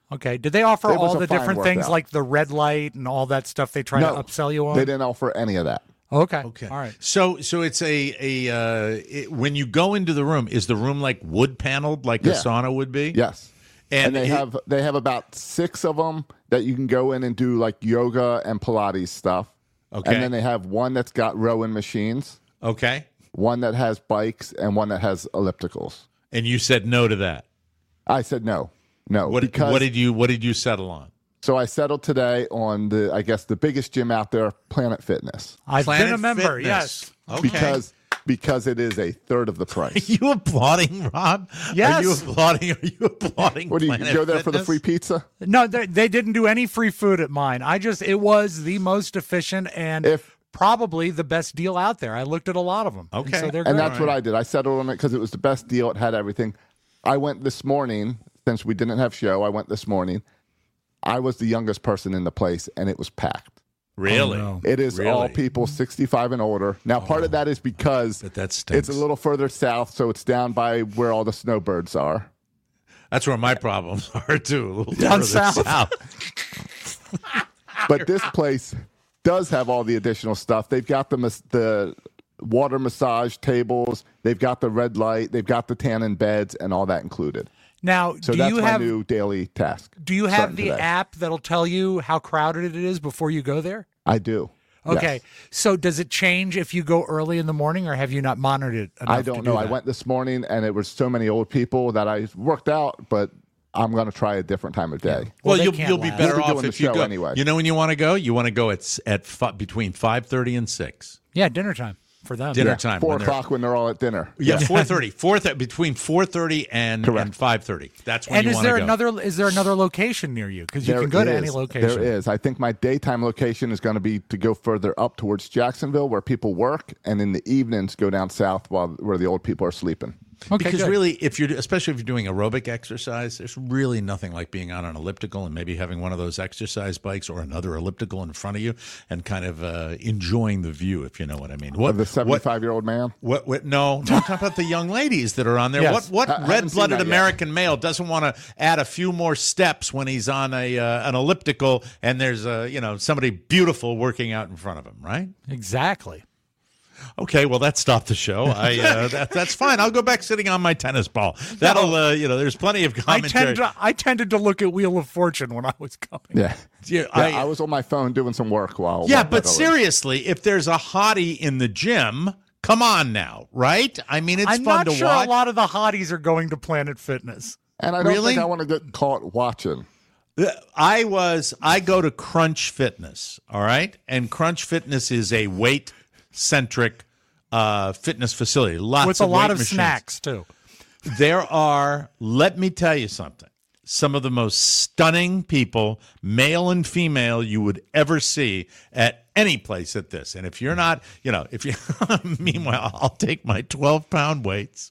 Okay. Did they offer It was all a the fine different things workout. like the red light and all that stuff they try No, to upsell you on? They didn't offer any of that. Okay. Okay. All right. So so it's a a uh, it, when you go into the room, is the room like wood paneled like a Yeah. sauna would be? Yes. And, And, they it- have they have about six of them that you can go in and do like yoga and Pilates stuff. Okay. And then they have one that's got rowing machines, Okay. one that has bikes, and one that has ellipticals. And you said no to that. I said no, no. What because what did you what did you settle on? so I settled today on the I guess the biggest gym out there, Planet Fitness, I've Planet been a member, Fitness. yes. Okay. because because it is a third of the Are price. you applauding, Rob? Yes. Are you applauding? Are you applauding? What do you Planet go there for the Fitness? free pizza? No, they, they didn't do any free food at mine. I just, it was the most efficient and If probably the best deal out there. I looked at a lot of them. Okay. And, so they're and great. that's what I did. I settled on it because it was the best deal. It had everything. I went this morning since we didn't have show. I went this morning. I was the youngest person in the place, and it was packed. Really? Oh, no. It is Really? all people sixty-five and older. Now, part of that is because But that stinks. it's a little further south, so it's down by where all the snowbirds are. That's where my problems are too. A little Down further south. But this place does have all the additional stuff. They've got the mas- the water massage tables. They've got the red light. They've got the tannin beds and all that included. Now, So do that's you my have new daily task. do you have starting the today. app that'll tell you how crowded it is before you go there? I do. Okay. Yes. So does it change if you go early in the morning, or have you not monitored it enough I to don't do know. I that? went this morning and it was so many old people that I worked out, but I'm going to try a different time of day. Well, Well, they you'll can't you'll be last. better We'll be off doing if the you show go. anyway. You know when you want to go? You want to go at s- at fi- between five thirty and six. Yeah, dinner time for them. Dinner Yeah, time. Four when they're- o'clock when they're all at dinner. Yeah, four thirty. Four th- between four thirty and Correct. and five thirty. That's when And you is want to there go. another? Is there another location near you? Because you There can go to is. any location. There is. I think my daytime location is going to be to go further up towards Jacksonville where people work, and in the evenings go down south while where the old people are sleeping. Okay, because good. really, if you're especially if you're doing aerobic exercise, there's really nothing like being on an elliptical and maybe having one of those exercise bikes or another elliptical in front of you and kind of uh, enjoying the view, if you know what I mean. What Of the seventy-five-year-old man. What, what? No, I'm talking about the young ladies that are on there. Yes. What? I- What I haven't seen red-blooded that yet. American male doesn't want to add a few more steps when he's on a uh, an elliptical and there's a you know somebody beautiful working out in front of him, right? Exactly. Okay, well that stopped the show. I uh, that, that's fine. I'll go back sitting on my tennis ball. That'll uh, you know. There's plenty of I commentary. tend to, I tended to look at Wheel of Fortune when I was going. Yeah. Yeah, Yeah, I- I, was on my phone doing some work while. yeah, while but pedaling. seriously, if there's a hottie in the gym, come on now, right? I mean, it's I'm fun not to sure watch. a lot of the hotties are going to Planet Fitness. And I don't Really? think I want to get caught watching. I was I go to Crunch Fitness, all right? And Crunch Fitness is a weight centric uh, fitness facility. Lots With a of lot weight of machines. snacks, too. There are, let me tell you something, some of the most stunning people, male and female, you would ever see at any place at this. And if you're not, you know, if you, meanwhile, I'll take my twelve pound weights.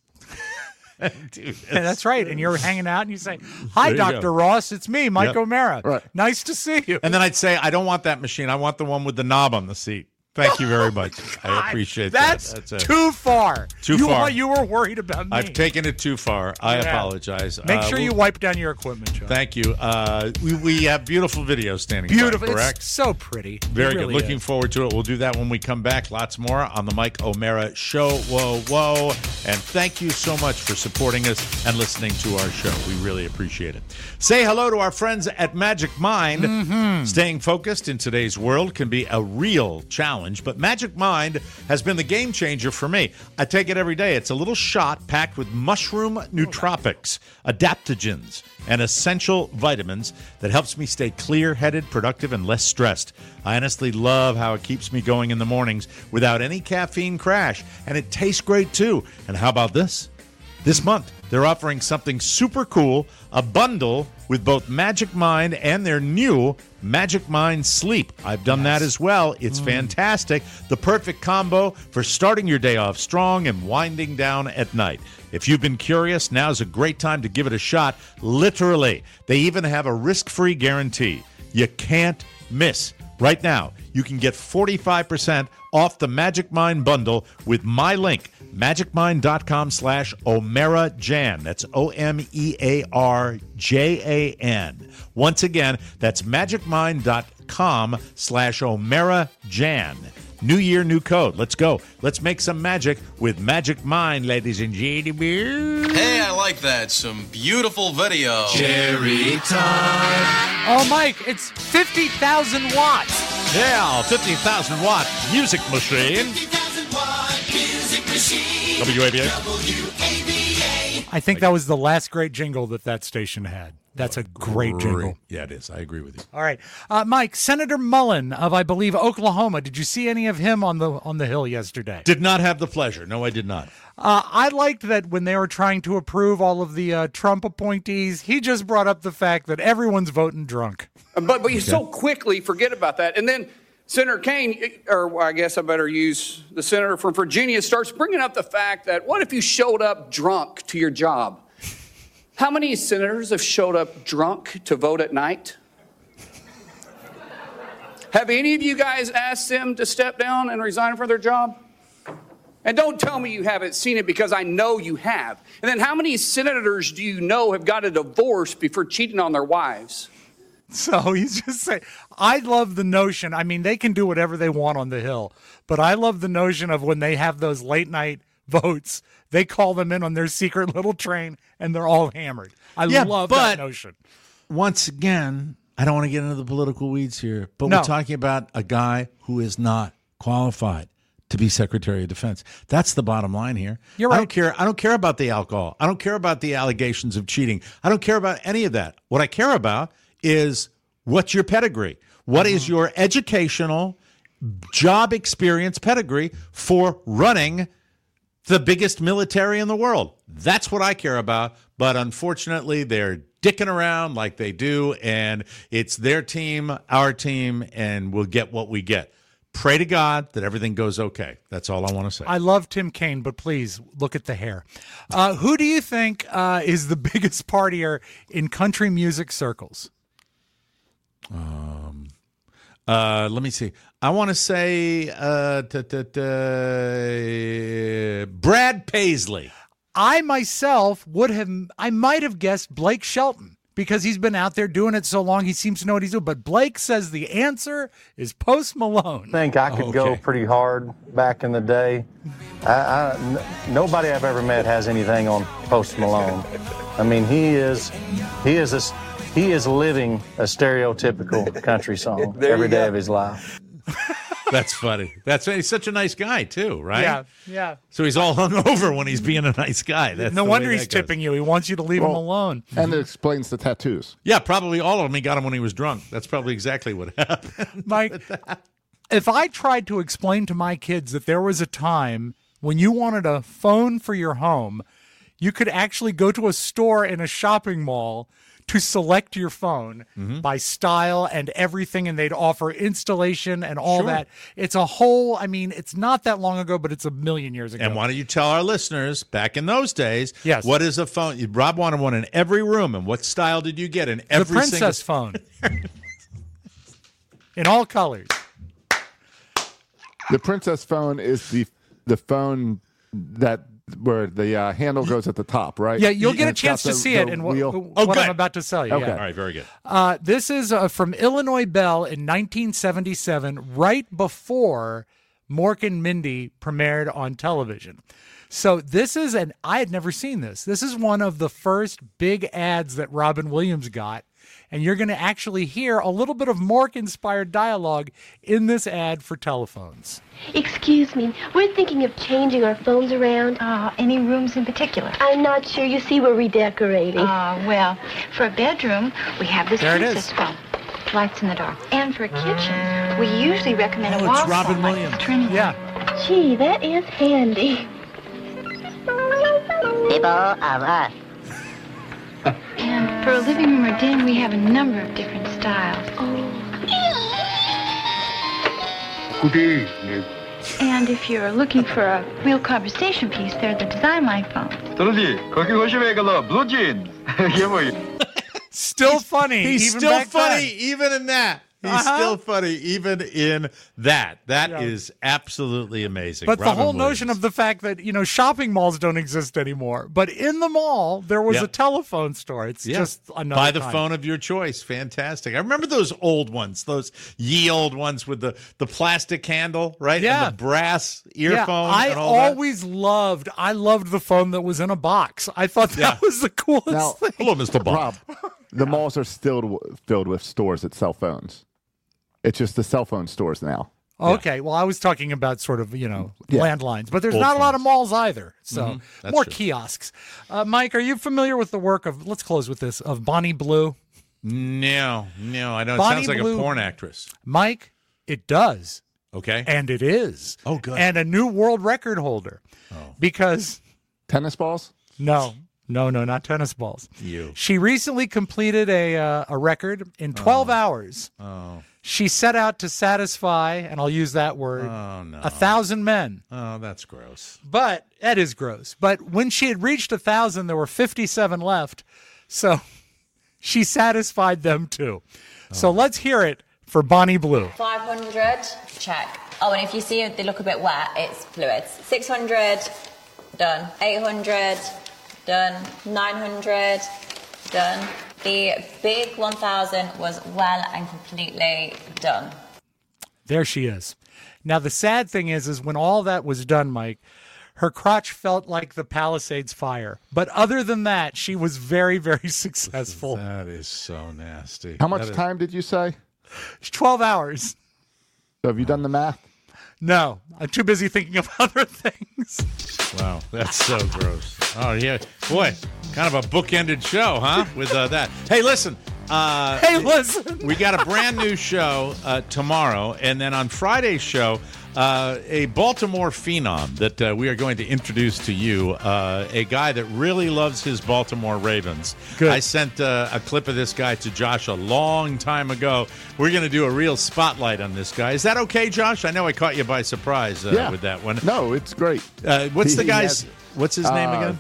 Dude, Yeah, that's right. And you're hanging out and you say, hi, There you Doctor go. Ross. It's me, Mike Yep. O'Mara. Right. Nice to see you. And then I'd say, I don't want that machine. I want the one with the knob on the seat. Thank you very much. I appreciate That's, that. That's too far. Too you, far. You were worried about me. I've taken it too far. I Yeah. apologize. Make Uh, sure you we'll- wipe down your equipment, John. Thank you. Uh, we, we have beautiful videos standing by, Beautiful. correct? It's so pretty. It Very really good. Looking is. forward to it. We'll do that when we come back. Lots more on the Mike O'Mara Show. Whoa, whoa. And thank you so much for supporting us and listening to our show. We really appreciate it. Say hello to our friends at Magic Mind. Mm-hmm. Staying focused in today's world can be a real challenge, but Magic Mind has been the game changer for me. I take it every day. It's a little shot packed with mushroom nootropics, adaptogens, and essential vitamins that helps me stay clear-headed, productive, and less stressed. I honestly love how it keeps me going in the mornings without any caffeine crash, and it tastes great too. And how about this? This month, they're offering something super cool, a bundle with both Magic Mind and their new Magic Mind Sleep. I've done that as well. It's fantastic. The perfect combo for starting your day off strong and winding down at night. If you've been curious, now's a great time to give it a shot. Literally, they even have a risk-free guarantee. You can't miss. Right now, you can get forty-five percent off the Magic Mind bundle with my link, magicmind.com slash Omera Jan. That's O M E A R J A N. Once again, that's magicmind.com slash Omera Jan. New year, new code. Let's go. Let's make some magic with Magic Mind, ladies and gentlemen. Hey, I like that. Some beautiful video. Cherry time. Oh, Mike, it's fifty thousand watts. Yeah, fifty thousand watt music machine. W A B A. I think that was the last great jingle that that station had. That's a great jingle. Yeah, it is. I agree with you. All right, uh, Mike. Senator Mullen of, I believe, Oklahoma. Did you see any of him on the on the Hill yesterday? Did not have the pleasure. No, I did not. Uh, I liked that when they were trying to approve all of the uh, Trump appointees, he just brought up the fact that everyone's voting drunk. But but you okay. so quickly forget about that, and then Senator Kaine, or I guess I better use the senator from Virginia, starts bringing up the fact that what if you showed up drunk to your job? How many senators have showed up drunk to vote at night? Have any of you guys asked them to step down and resign from their job? And don't tell me you haven't seen it, because I know you have. And then how many senators do you know have got a divorce before cheating on their wives? So he's just saying, I love the notion. I mean, they can do whatever they want on the Hill, but I love the notion of when they have those late night votes, they call them in on their secret little train and they're all hammered. I yeah, love but that notion. Once again, I don't want to get into the political weeds here, but No. we're talking about a guy who is not qualified to be Secretary of Defense. That's the bottom line here. You're I right. don't care. I don't care about the alcohol. I don't care about the allegations of cheating. I don't care about any of that. What I care about is what's your pedigree? What is your educational, job experience pedigree for running the biggest military in the world? That's what I care about. But unfortunately, they're dicking around like they do, and it's their team, our team, and we'll get what we get. Pray to God that everything goes okay. That's all I want to say. I love Tim Kaine, but please look at the hair. Uh, who do you think uh, is the biggest partier in country music circles? Um, uh, let me see. I want to say uh, t- t- t- Brad Paisley. I myself would have, I might have guessed Blake Shelton, because he's been out there doing it so long, he seems to know what he's doing. But Blake says the answer is Post Malone. I think I could Okay. go pretty hard back in the day. I, I, n- nobody I've ever met has anything on Post Malone. I mean, he is, he is a, he is living a stereotypical country song every day of his life. That's funny. That's he's such a nice guy too, right? Yeah, yeah. So he's all hungover when he's being a nice guy. That's no the wonder way he's that goes. tipping you. He wants you to leave him alone. And it explains the tattoos. Yeah, probably all of them. He got them when he was drunk. That's probably exactly what happened. Mike, if I tried to explain to my kids that there was a time when you wanted a phone for your home, you could actually go to a store in a shopping mall to select your phone Mm-hmm. by style and everything, and they'd offer installation and all Sure. that. It's a whole, I mean, it's not that long ago, but it's a million years ago. And why don't you tell our listeners, back in those days, Yes. what is a phone? Rob wanted one in every room, and what style did you get in every the princess single... phone. In all colors. The princess phone is the the phone that where the uh, handle goes at the top, right? Yeah, you'll And get a it's got chance to the- see the it in what, wheel. what I'm about to sell you. Okay. Yeah. All right, very good. Uh, this is uh, from Illinois Bell in nineteen seventy-seven, right before Mork and Mindy premiered on television. So this is an, I had never seen this. This is one of the first big ads that Robin Williams got. And you're going to actually hear a little bit of Mork-inspired dialogue in this ad for telephones. Excuse me, we're thinking of changing our phones around. Uh, any rooms in particular? I'm not sure. You see, we're redecorating. Uh, well, for a bedroom, we have this There it princess is. phone. Lights in the dark. And for a kitchen, we usually recommend a Oh, wall it's Robin phone like Williams. this Trinity. Yeah. Gee, that is handy. People of us. And for a living room or den, we have a number of different styles. Good evening. And if you're looking for a real conversation piece, they're the design line phones. Dorothy, 거기 오시면 그 blue jeans. 이게 뭐? Still funny. He's even still back funny, then. even in that. He's Uh-huh. still funny even in that. That Yeah. is absolutely amazing. But the Robin whole Williams. notion of the fact that, you know, shopping malls don't exist anymore. But in the mall, there was Yep. a telephone store. It's Yeah. just another Buy the time. phone of your choice. Fantastic. I remember those old ones, those ye old ones with the, the plastic handle, right? Yeah. And the brass Yeah, earphone I and all that. always loved, I loved the phone that was in a box. I thought that Yeah. was the coolest Now, thing. Hello, Mister Bob. Rob, the malls are still filled with stores that sell phones. It's just the cell phone stores now. Okay, well, I was talking about sort of, you know, Yeah. landlines, but there's Old not a lot of phones. malls either. So Mhm, that's more true. kiosks. Uh, Mike, are you familiar with the work of, let's close with this, of Bonnie Blue? No, no, I don't. It Bonnie sounds like Blue- a porn actress. Mike, it does. Okay. And it is. Oh, good. And a new world record holder. Oh. Because, Tennis balls? no, no, no, not tennis balls. You. She recently completed a, uh, a record in twelve hours. Oh. She set out to satisfy, and I'll use that word, Oh, no. a thousand men. Oh, that's gross. But that is gross. But when she had reached a thousand, there were fifty-seven left. So she satisfied them too. So let's hear it for Bonnie Blue. five hundred, check. Oh, and if you see they look a bit wet, it's fluids. six hundred, done. eight hundred, done. nine hundred, done. The big one thousand was well and completely done. There she is. Now the sad thing is, is when all that was done, Mike, her crotch felt like the Palisades fire. But other than that, she was very, very successful. That is so nasty. How much That is- time did you say? twelve hours. So have you done the math? No, I'm too busy thinking of other things. Wow, that's so gross. Oh, yeah. Boy, kind of a bookended show, huh? With uh, that. Hey, listen. Uh, Hey, listen. We got a brand new show uh, tomorrow, and then on Friday's show, uh, a Baltimore phenom that uh, we are going to introduce to you, uh, a guy that really loves his Baltimore Ravens. Good. I sent uh, a clip of this guy to Josh a long time ago. We're going to do a real spotlight on this guy. Is that okay, Josh? I know I caught you by surprise uh, Yeah. with that one. No, it's great. Uh, what's He- the he guy's? has- what's his name uh, again?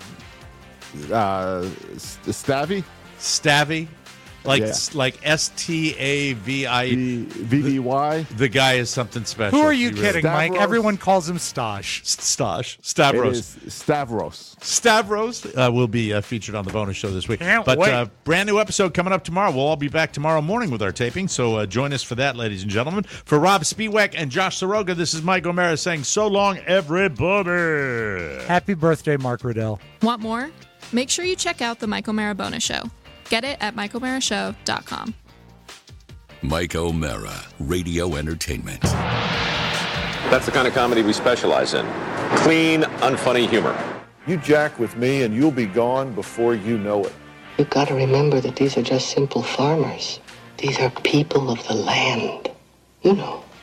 Uh, S- Stavy? Stavy, like Yeah. like S T A V I. V V Y. The guy is something special. Who are you He really- kidding, Mike? Stavros? Everyone calls him Stosh. Stosh. It Stavros. is Stavros. Stavros uh, will be uh, featured on the bonus show this week. Can't but wait. Uh, brand new episode coming up tomorrow. We'll all be back tomorrow morning with our taping, so uh, join us for that, ladies and gentlemen. For Rob Spiewak and Josh Soroga, this is Mike O'Mara saying so long, everybody. Happy birthday, Mark Riddell. Want more? Make sure you check out the Mike O'Mara Bonus Show. Get it at mike o'mara show dot com. Mike O'Mara, Radio Entertainment. That's the kind of comedy we specialize in. Clean, unfunny humor. You jack with me and you'll be gone before you know it. You've got to remember that these are just simple farmers. These are people of the land. You know.